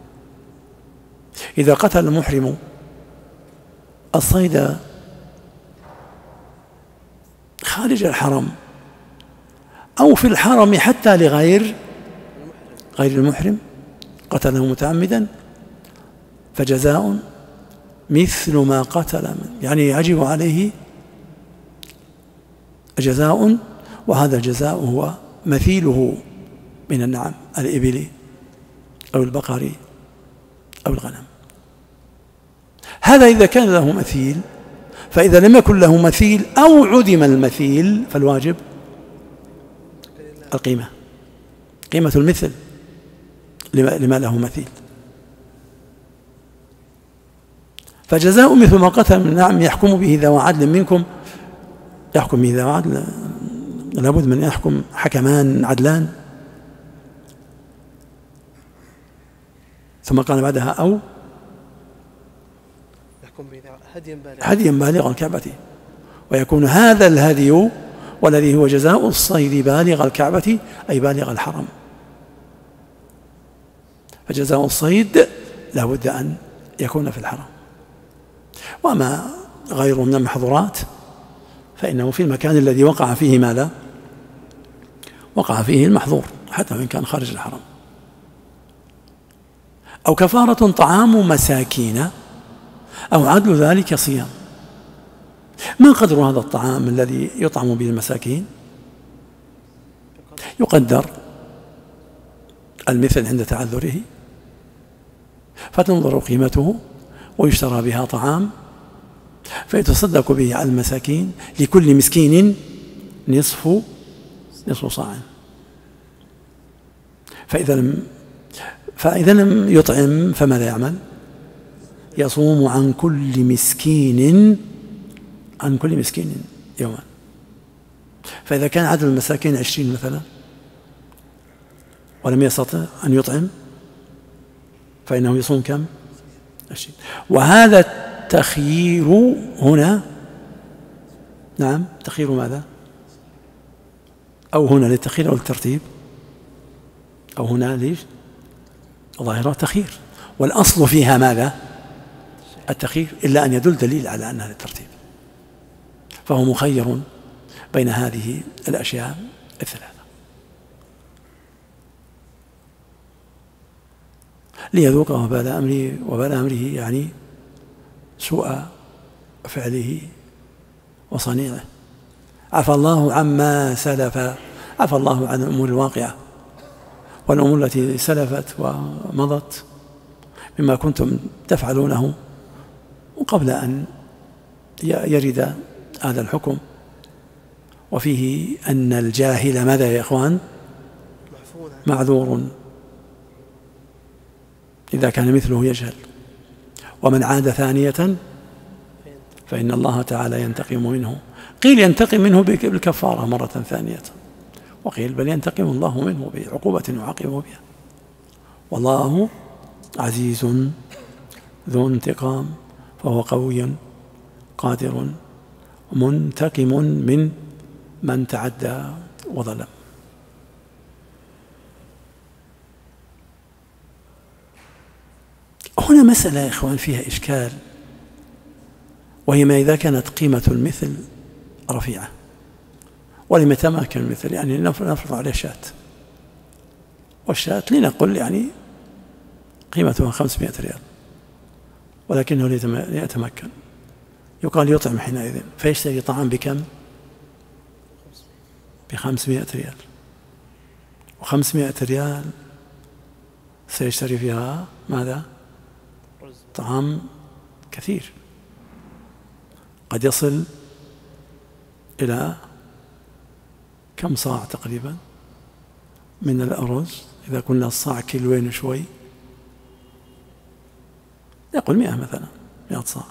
إذا قتل المحرم الصيد خارج الحرم أو في الحرم حتى لغير غير المحرم، قتله متعمدا فجزاء مثل ما قتل من، يعني يجب عليه جزاء، وهذا الجزاء هو مثيله من النعم، الإبل أو البقر أو الغنم. هذا إذا كان له مثيل، فإذا لم يكن له مثيل أو عدم المثيل فالواجب القيمة، قيمة المثل لما له مثيل. فجزاء مثل ما قتل من النعم يحكم به ذو عدل منكم، يحكم به ذو عدل، لابد من يحكم حكمان عدلان. ثم قال بعدها أو هديا بالغ الكعبة، ويكون هذا الهدي والذي هو جزاء الصيد بالغ الكعبة أي بالغ الحرم. فجزاء الصيد لا بد أن يكون في الحرم، وما غير من المحظورات فإنه في المكان الذي وقع فيه ماذا؟ وقع فيه المحظور حتى وإن كان خارج الحرم. أو كفارة طعام مساكين أو عدل ذلك صيام. ما قدر هذا الطعام الذي يطعم به المساكين؟ يقدر المثل عند تعذره فتنظر قيمته ويشترى بها طعام فيتصدق به على المساكين، لكل مسكين نصف نصف صاع. فإذا لم فإذا لم يطعم فماذا يعمل؟ يصوم عن كل مسكين عن كل مسكين يوما. فإذا كان عدد المساكين عشرين مثلا ولم يستطع أن يطعم فإنه يصوم كم؟ عشرين. وهذا التخيير هنا، نعم تخيير ماذا؟ أو هنا للتخيير أو الترتيب، أو هنا ليش؟ ظاهرة تخيير، والأصل فيها ماذا؟ التخيير، إلا أن يدل دليل على أنها للترتيب، فهو مخير بين هذه الأشياء الثلاثة ليذوق وبال أمره. وبال أمره يعني سوء فعله وصنيعه. عفى الله عما سلف، عفى الله عن الأمور الواقعة والأمور التي سلفت ومضت مما كنتم تفعلونه قبل أن يرد هذا الحكم. وفيه أن الجاهل ماذا يا إخوان؟ معذور إذا كان مثله يجهل. ومن عاد ثانية فإن الله تعالى ينتقم منه. قيل ينتقم منه بالكفارة مرة ثانية، وقيل بل ينتقم الله منه بعقوبة يعاقبه بها. والله عزيز ذو انتقام، فهو قوي قادر منتقم من من تعدى وظلم. هنا مسألة يا إخوان فيها إشكال، وهي ما إذا كانت قيمة المثل رفيعة ولم يتمكن المثل، يعني نفرض عليه شاة، والشاة لنقل يعني قيمتها خمسمائة ريال ولكنه لا يتمكن، يقال يطعم حينئذ فيشتري طعام بكم؟ بخمسمائة ريال، وخمسمائة ريال سيشتري فيها ماذا؟ طعام كثير قد يصل إلى كم صاع تقريبا من الأرز؟ إذا كنا الصاع كيلوين شوي يقول مئة مثلا، مئة صاع.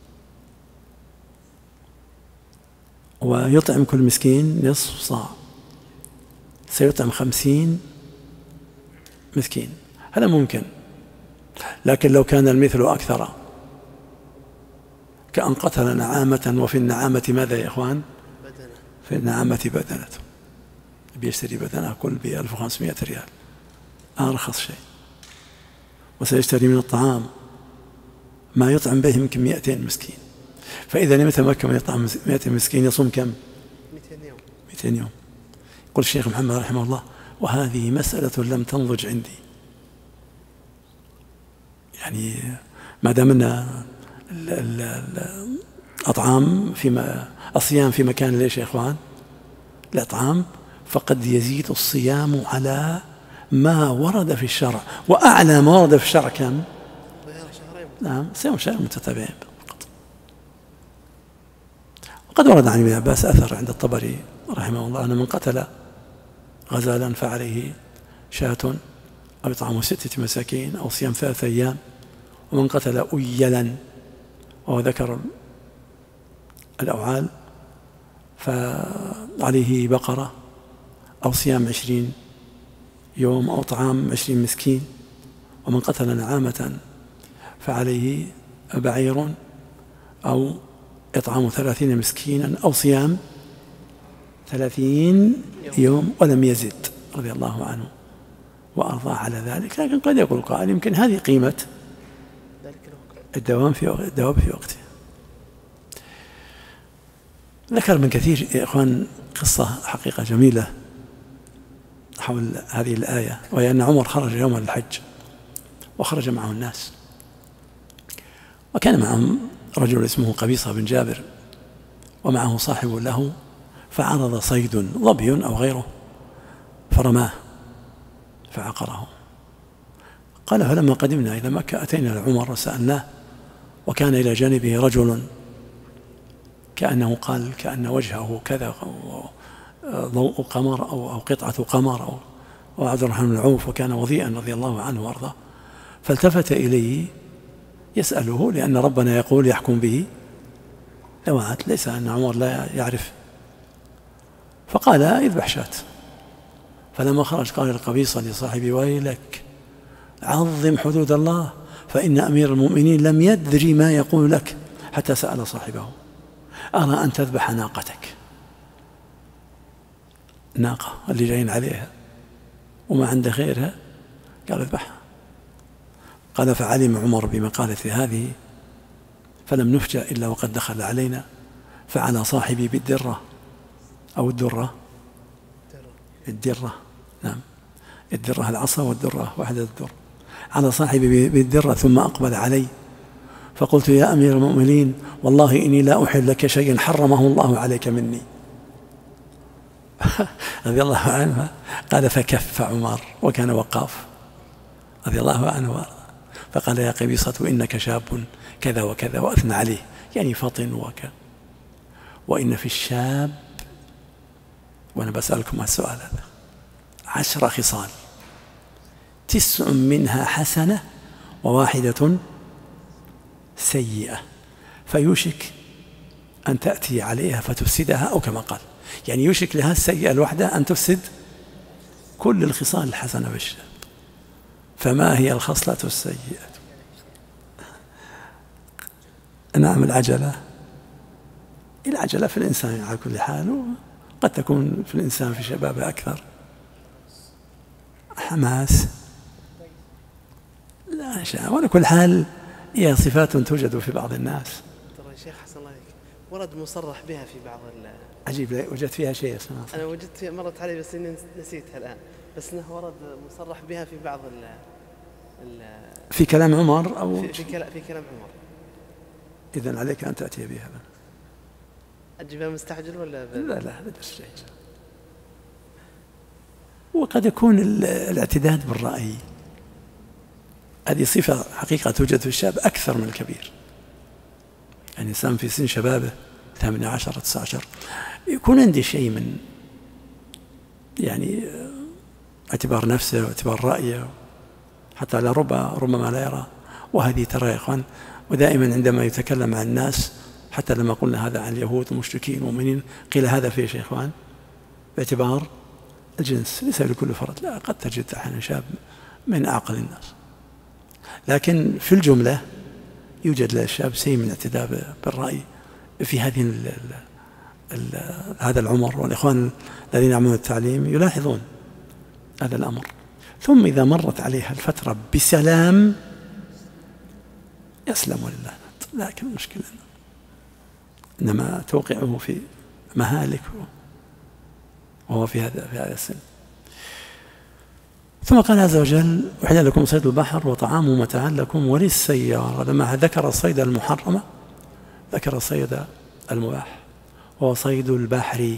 ويطعم كل مسكين نصف صاع، سيطعم خمسين مسكين. هذا ممكن، لكن لو كان المثل أكثر كأن قتل نعامة وفي النعامة ماذا يا إخوان؟ بدنة. في النعامة بدنة، بيشتري بدنة كل بألف وخمسمائة ريال، أرخص شيء. وسيشتري من الطعام ما يطعم به يمكن مئتين مسكين. فإذا لم يتمكن من يطعم مئتين مسكين يصوم كم؟ مئتين يوم. مئتين يوم. يقول الشيخ محمد رحمه الله: وهذه مسألة لم تنضج عندي. يعني ما دام أن الأطعام في الصيام في مكان ليش يا إخوان؟ الأطعام، فقد يزيد الصيام على ما ورد في الشرع، وأعلى ما ورد في الشرع كم؟ نعم، صيام شهرين متتابعين فقط. وقد ورد عن ابن عباس أثر عند الطبري رحمه الله أن من قتل غزالا فعليه شاة أو إطعام ستة مساكين أو صيام ثلاثة أيام، ومن قتل أيلا وهو ذكر الأوعال فعليه بقرة أو صيام عشرين يوم أو طعام عشرين مسكين، ومن قتل نعامة فعليه بعير أو إطعام ثلاثين مسكينا أو صيام ثلاثين يوم، ولم يزد رضي الله عنه وأرضاه على ذلك. لكن قد يقول قائل يمكن هذه قيمة الدوام في وقت الدواب في وقته. ذكر ابن كثير يا إخوان قصة حقيقة جميلة حول هذه الآية، وهي أن عمر خرج يوم الحج وخرج معه الناس، وكان معهم رجل اسمه قبيصة بن جابر ومعه صاحب له، فعرض صيد ظبي أو غيره فرماه فعقره. قال: فلما قدمنا إلى مكة أتينا لعمر وسألناه، وكان إلى جانبه رجل كأنه قال كأن وجهه كذا ضوء قمر أو, أو قطعة قمر أو وعبد الرحمن بن عوف، وكان وضيئا رضي الله عنه وارضاه، فالتفت إليه يسأله لأن ربنا يقول يحكم به ذوات، ليس أن عمر لا يعرف. فقال: اذبح شاة. فلما خرج قال القبيصة لصاحبي: ويلك، عظم حدود الله، فإن أمير المؤمنين لم يدري ما يقول لك، حتى سأل صاحبه: أرى أن تذبح ناقتك، ناقة اللي جايين عليها وما عنده غيرها، قال: اذبحها. قال: فعلم عمر بمقالة هذه فلم نفجأ إلا وقد دخل علينا، فعلى صاحبي بالدرة أو الدرة الدرة نعم الدرة العصا والدرة وحدة الدر، على صاحبي بالدرة، ثم أقبل علي فقلت: يا أمير المؤمنين، والله إني لا أحل لك شيئا حرمه الله عليك مني. رضي الله عنه. قال: فكف عمر وكان وقاف رضي الله عنه، فقال: يا قبيصة، إنك شاب كذا وكذا، وأثنى عليه يعني فطن وكذا. وإن في الشاب، وأنا بسألكم السؤال هذا، عشر خصال تسع منها حسنة وواحدة سيئة، فيوشك أن تأتي عليها فتفسدها، أو كما قال يعني يوشك لها السيئة الوحدة أن تفسد كل الخصال الحسنة بالشاب. فما هي الخصلة السيئة؟ نعم، العجلة. العجلة في الإنسان على كل حال، قد تكون في الإنسان في شبابه أكثر، حماس، لا شاء، وعلى كل حال هي صفات توجد في بعض الناس. ترى يا شيخ حسن الله عليك، ورد مصرح بها في بعض ال عجيب، وجدت فيها شيء اسمه، أنا وجدت فيها مرت علي بس إني نسيتها الآن، بس إنه ورد مصرح بها في بعض ال ال في كلام عمر أو في, في, كلام, في كلام عمر. إذن عليك أن تأتي بها. أجيبها مستعجل ولا ب... لا لا لا بس. وقد يكون الاعتداد بالرأي، هذه صفة حقيقة توجد في الشاب أكثر من الكبير. يعني إنسان في سن شبابه ثمانية عشر تسعة عشر يكون عندي شيء من يعني اعتبار نفسه واعتبار رأيه، حتى لا ربما ربما لا يرى. وهذه ترى يا إخوان، ودائما عندما يتكلم عن الناس، حتى لما قلنا هذا عن اليهود والمشركين والمؤمنين، قيل هذا في يا إخوان باعتبار الجنس، ليس لكل فرد، لا، قد تجد أحيانا شاب من أعقل الناس، لكن في الجملة يوجد للشاب شيء من الاعتداء بالرأي في هذه ال ال ال هذا العمر، والإخوان الذين يعملون التعليم يلاحظون هذا الأمر. ثم إذا مرت عليها الفترة بسلام يسلم ولله، لكن المشكلة إنما توقعه في مهالك وهو في هذا في هذا السن. ثم قال عز وجل: أحل لكم صيد البحر وطعامه متاعا لكم وللسيارة. لما ذكر الصيد المحرمة ذكر الصيد المباح، وهو صيد البحر،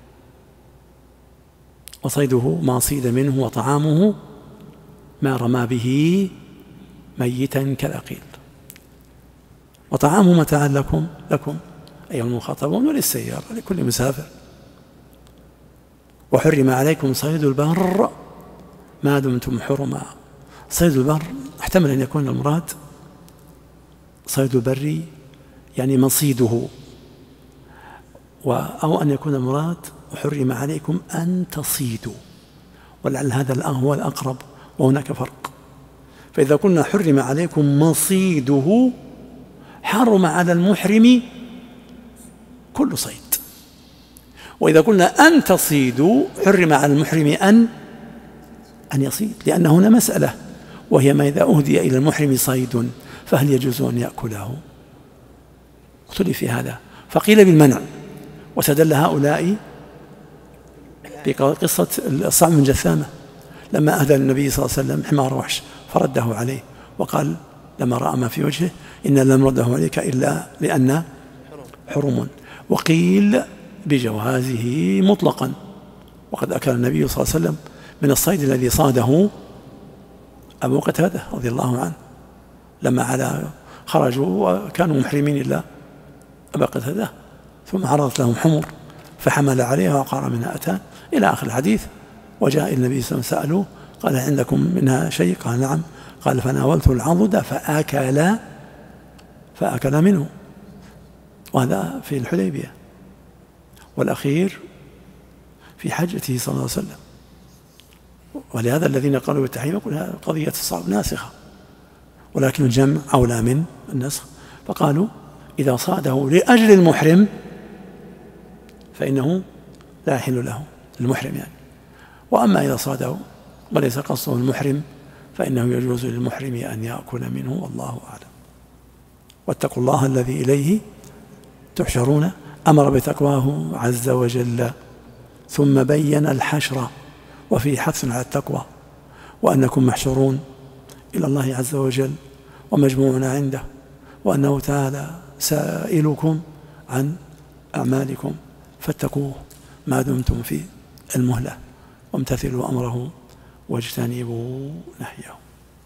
وصيده ما صيد منه، وطعامه ما رمى به ميتا كذا قيل. وطعامه متاعا لكم لكم أيها المخاطبون وللسيارة لكل مسافر. وحرم عليكم صيد البر ما دمتم حرما. صيد البر احتمل أن يكون المراد صيد البري يعني مصيده، أو أن يكون المراد وحرم عليكم أن تصيدوا، ولعل هذا هو الأقرب وهناك فرق. فإذا قلنا حرم عليكم مصيده حرم على المحرم كل صيد، وإذا قلنا أن تصيدوا حرم على المحرم أن أن يصيد، لأن هنا مسألة وهي ما إذا أهدي إلى المحرم صيد فهل يجوز أن يأكله؟ اختلف في هذا، فقيل بالمنع. وتدل هؤلاء بقصة الصعب بن جثامة لما أهدى النبي صلى الله عليه وسلم حمار وحش فرده عليه، وقال لما رأى ما في وجهه: إن لم رده عليك إلا لأن حرم. وقيل بجوازه مطلقا، وقد أكل النبي صلى الله عليه وسلم من الصيد الذي صاده أبو قتادة رضي الله عنه لما على خرجوا وكانوا محرمين إلا أبا قتادة، ثم عرضت لهم حمر فحمل عليها وقار منها أتان إلى آخر الحديث. وجاء النبي صلى الله عليه وسلم سألوه قال: عندكم منها شيء؟ قال: نعم. قال: فناولته العضد فأكل فأكل منه. وهذا في الحديبية. والأخير في حجته صلى الله عليه وسلم. ولهذا الذين قالوا بالتحريم يقول قضية الصعب ناسخة، ولكن الجمع أولى من النسخ، فقالوا إذا صاده لأجل المحرم فإنه لا يحل له المحرم يعني، وأما إذا صاده وليس قصده المحرم فإنه يجوز للمحرم أن يأكل منه، والله أعلم. واتقوا الله الذي إليه تحشرون. أمر بتقواه عز وجل، ثم بين الحشر وفي حث على التقوى، وأنكم محشورون إلى الله عز وجل ومجموعون عنده، وأنه تعالى سائلكم عن أعمالكم فاتقوه ما دمتم في المهلة، وامتثلوا أمره واجتنبوا نهيه.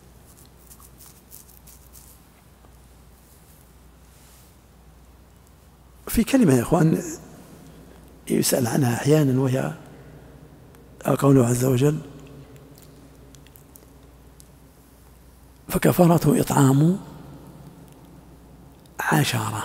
في كلمة يا إخوان يسأل عنها أحيانا، وهي قوله عز وجل: فكفارته إطعام عشرة.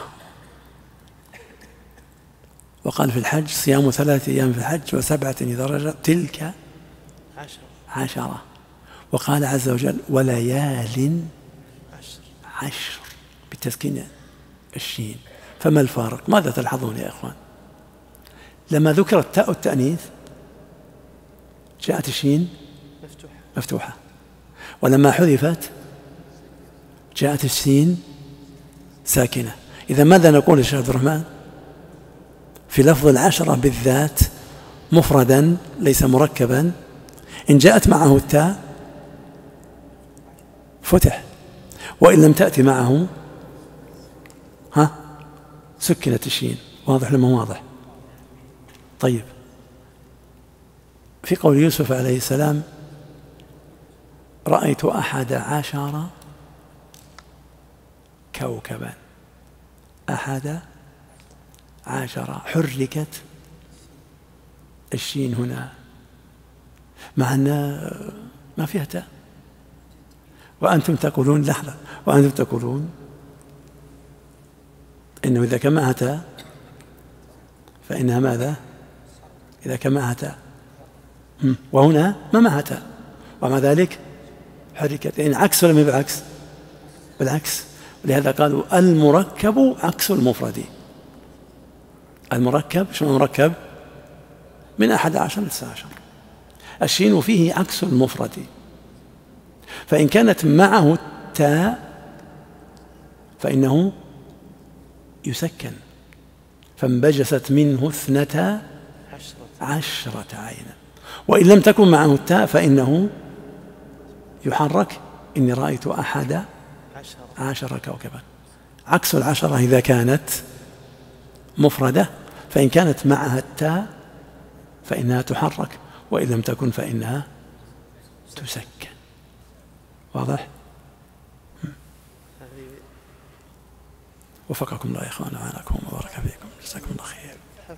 وقال في الحج: صيام ثلاثة أيام في الحج وسبعة إذا رجع تلك عشرة. وقال عز وجل: وليال عشر بتسكين الشين. فما الفارق؟ ماذا تلحظون يا إخوان؟ لما ذكرت تاء التأنيث جاءت الشين مفتوحة, مفتوحة. ولما حذفت جاءت السين ساكنة. إذا ماذا نقول يا شيخ عبد الرحمن؟ في لفظ العشرة بالذات مفردا ليس مركبا، إن جاءت معه التاء فتح، وإن لم تأتي معه ها سكنت الشين. واضح لما واضح؟ طيب، في قول يوسف عليه السلام: رأيت أحد عشر كوكبا. أحد عشر حركت الشين هنا مع أن ما فيها تاء، وأنتم تقولون لحظة وأنتم تقولون إنه إذا كان معها تاء فإنها ماذا؟ إذا كان معها تاء، وهنا ما معها تاء، ومع ذلك حركت. يعني عكس ولا ما بعكس؟ بالعكس. لهذا قالوا المركب عكس المفرد. المركب شنو مركب؟ من أحد عشر لتسعة عشر. الشين فيه عكس المفرد، فإن كانت معه التاء فإنه يسكن، فانبجست منه اثنتا عشرة عينا. وإن لم تكن معه التاء فإنه يحرك، إني رأيت أحد عشر كوكبا. عكس العشرة إذا كانت مفردة، فإن كانت معها التاء فإنها تحرك، وإن لم تكن فإنها تسكن. واضح؟ وفقكم الله يا إخوان وعانكم وبارك فيكم، جزاكم الله خير.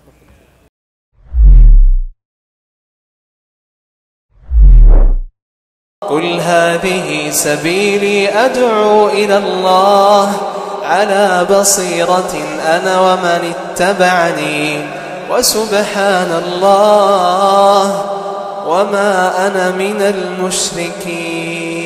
قل هذه سبيلي أدعو إلى الله على بصيرة أنا ومن اتبعني وسبحان الله وما أنا من المشركين.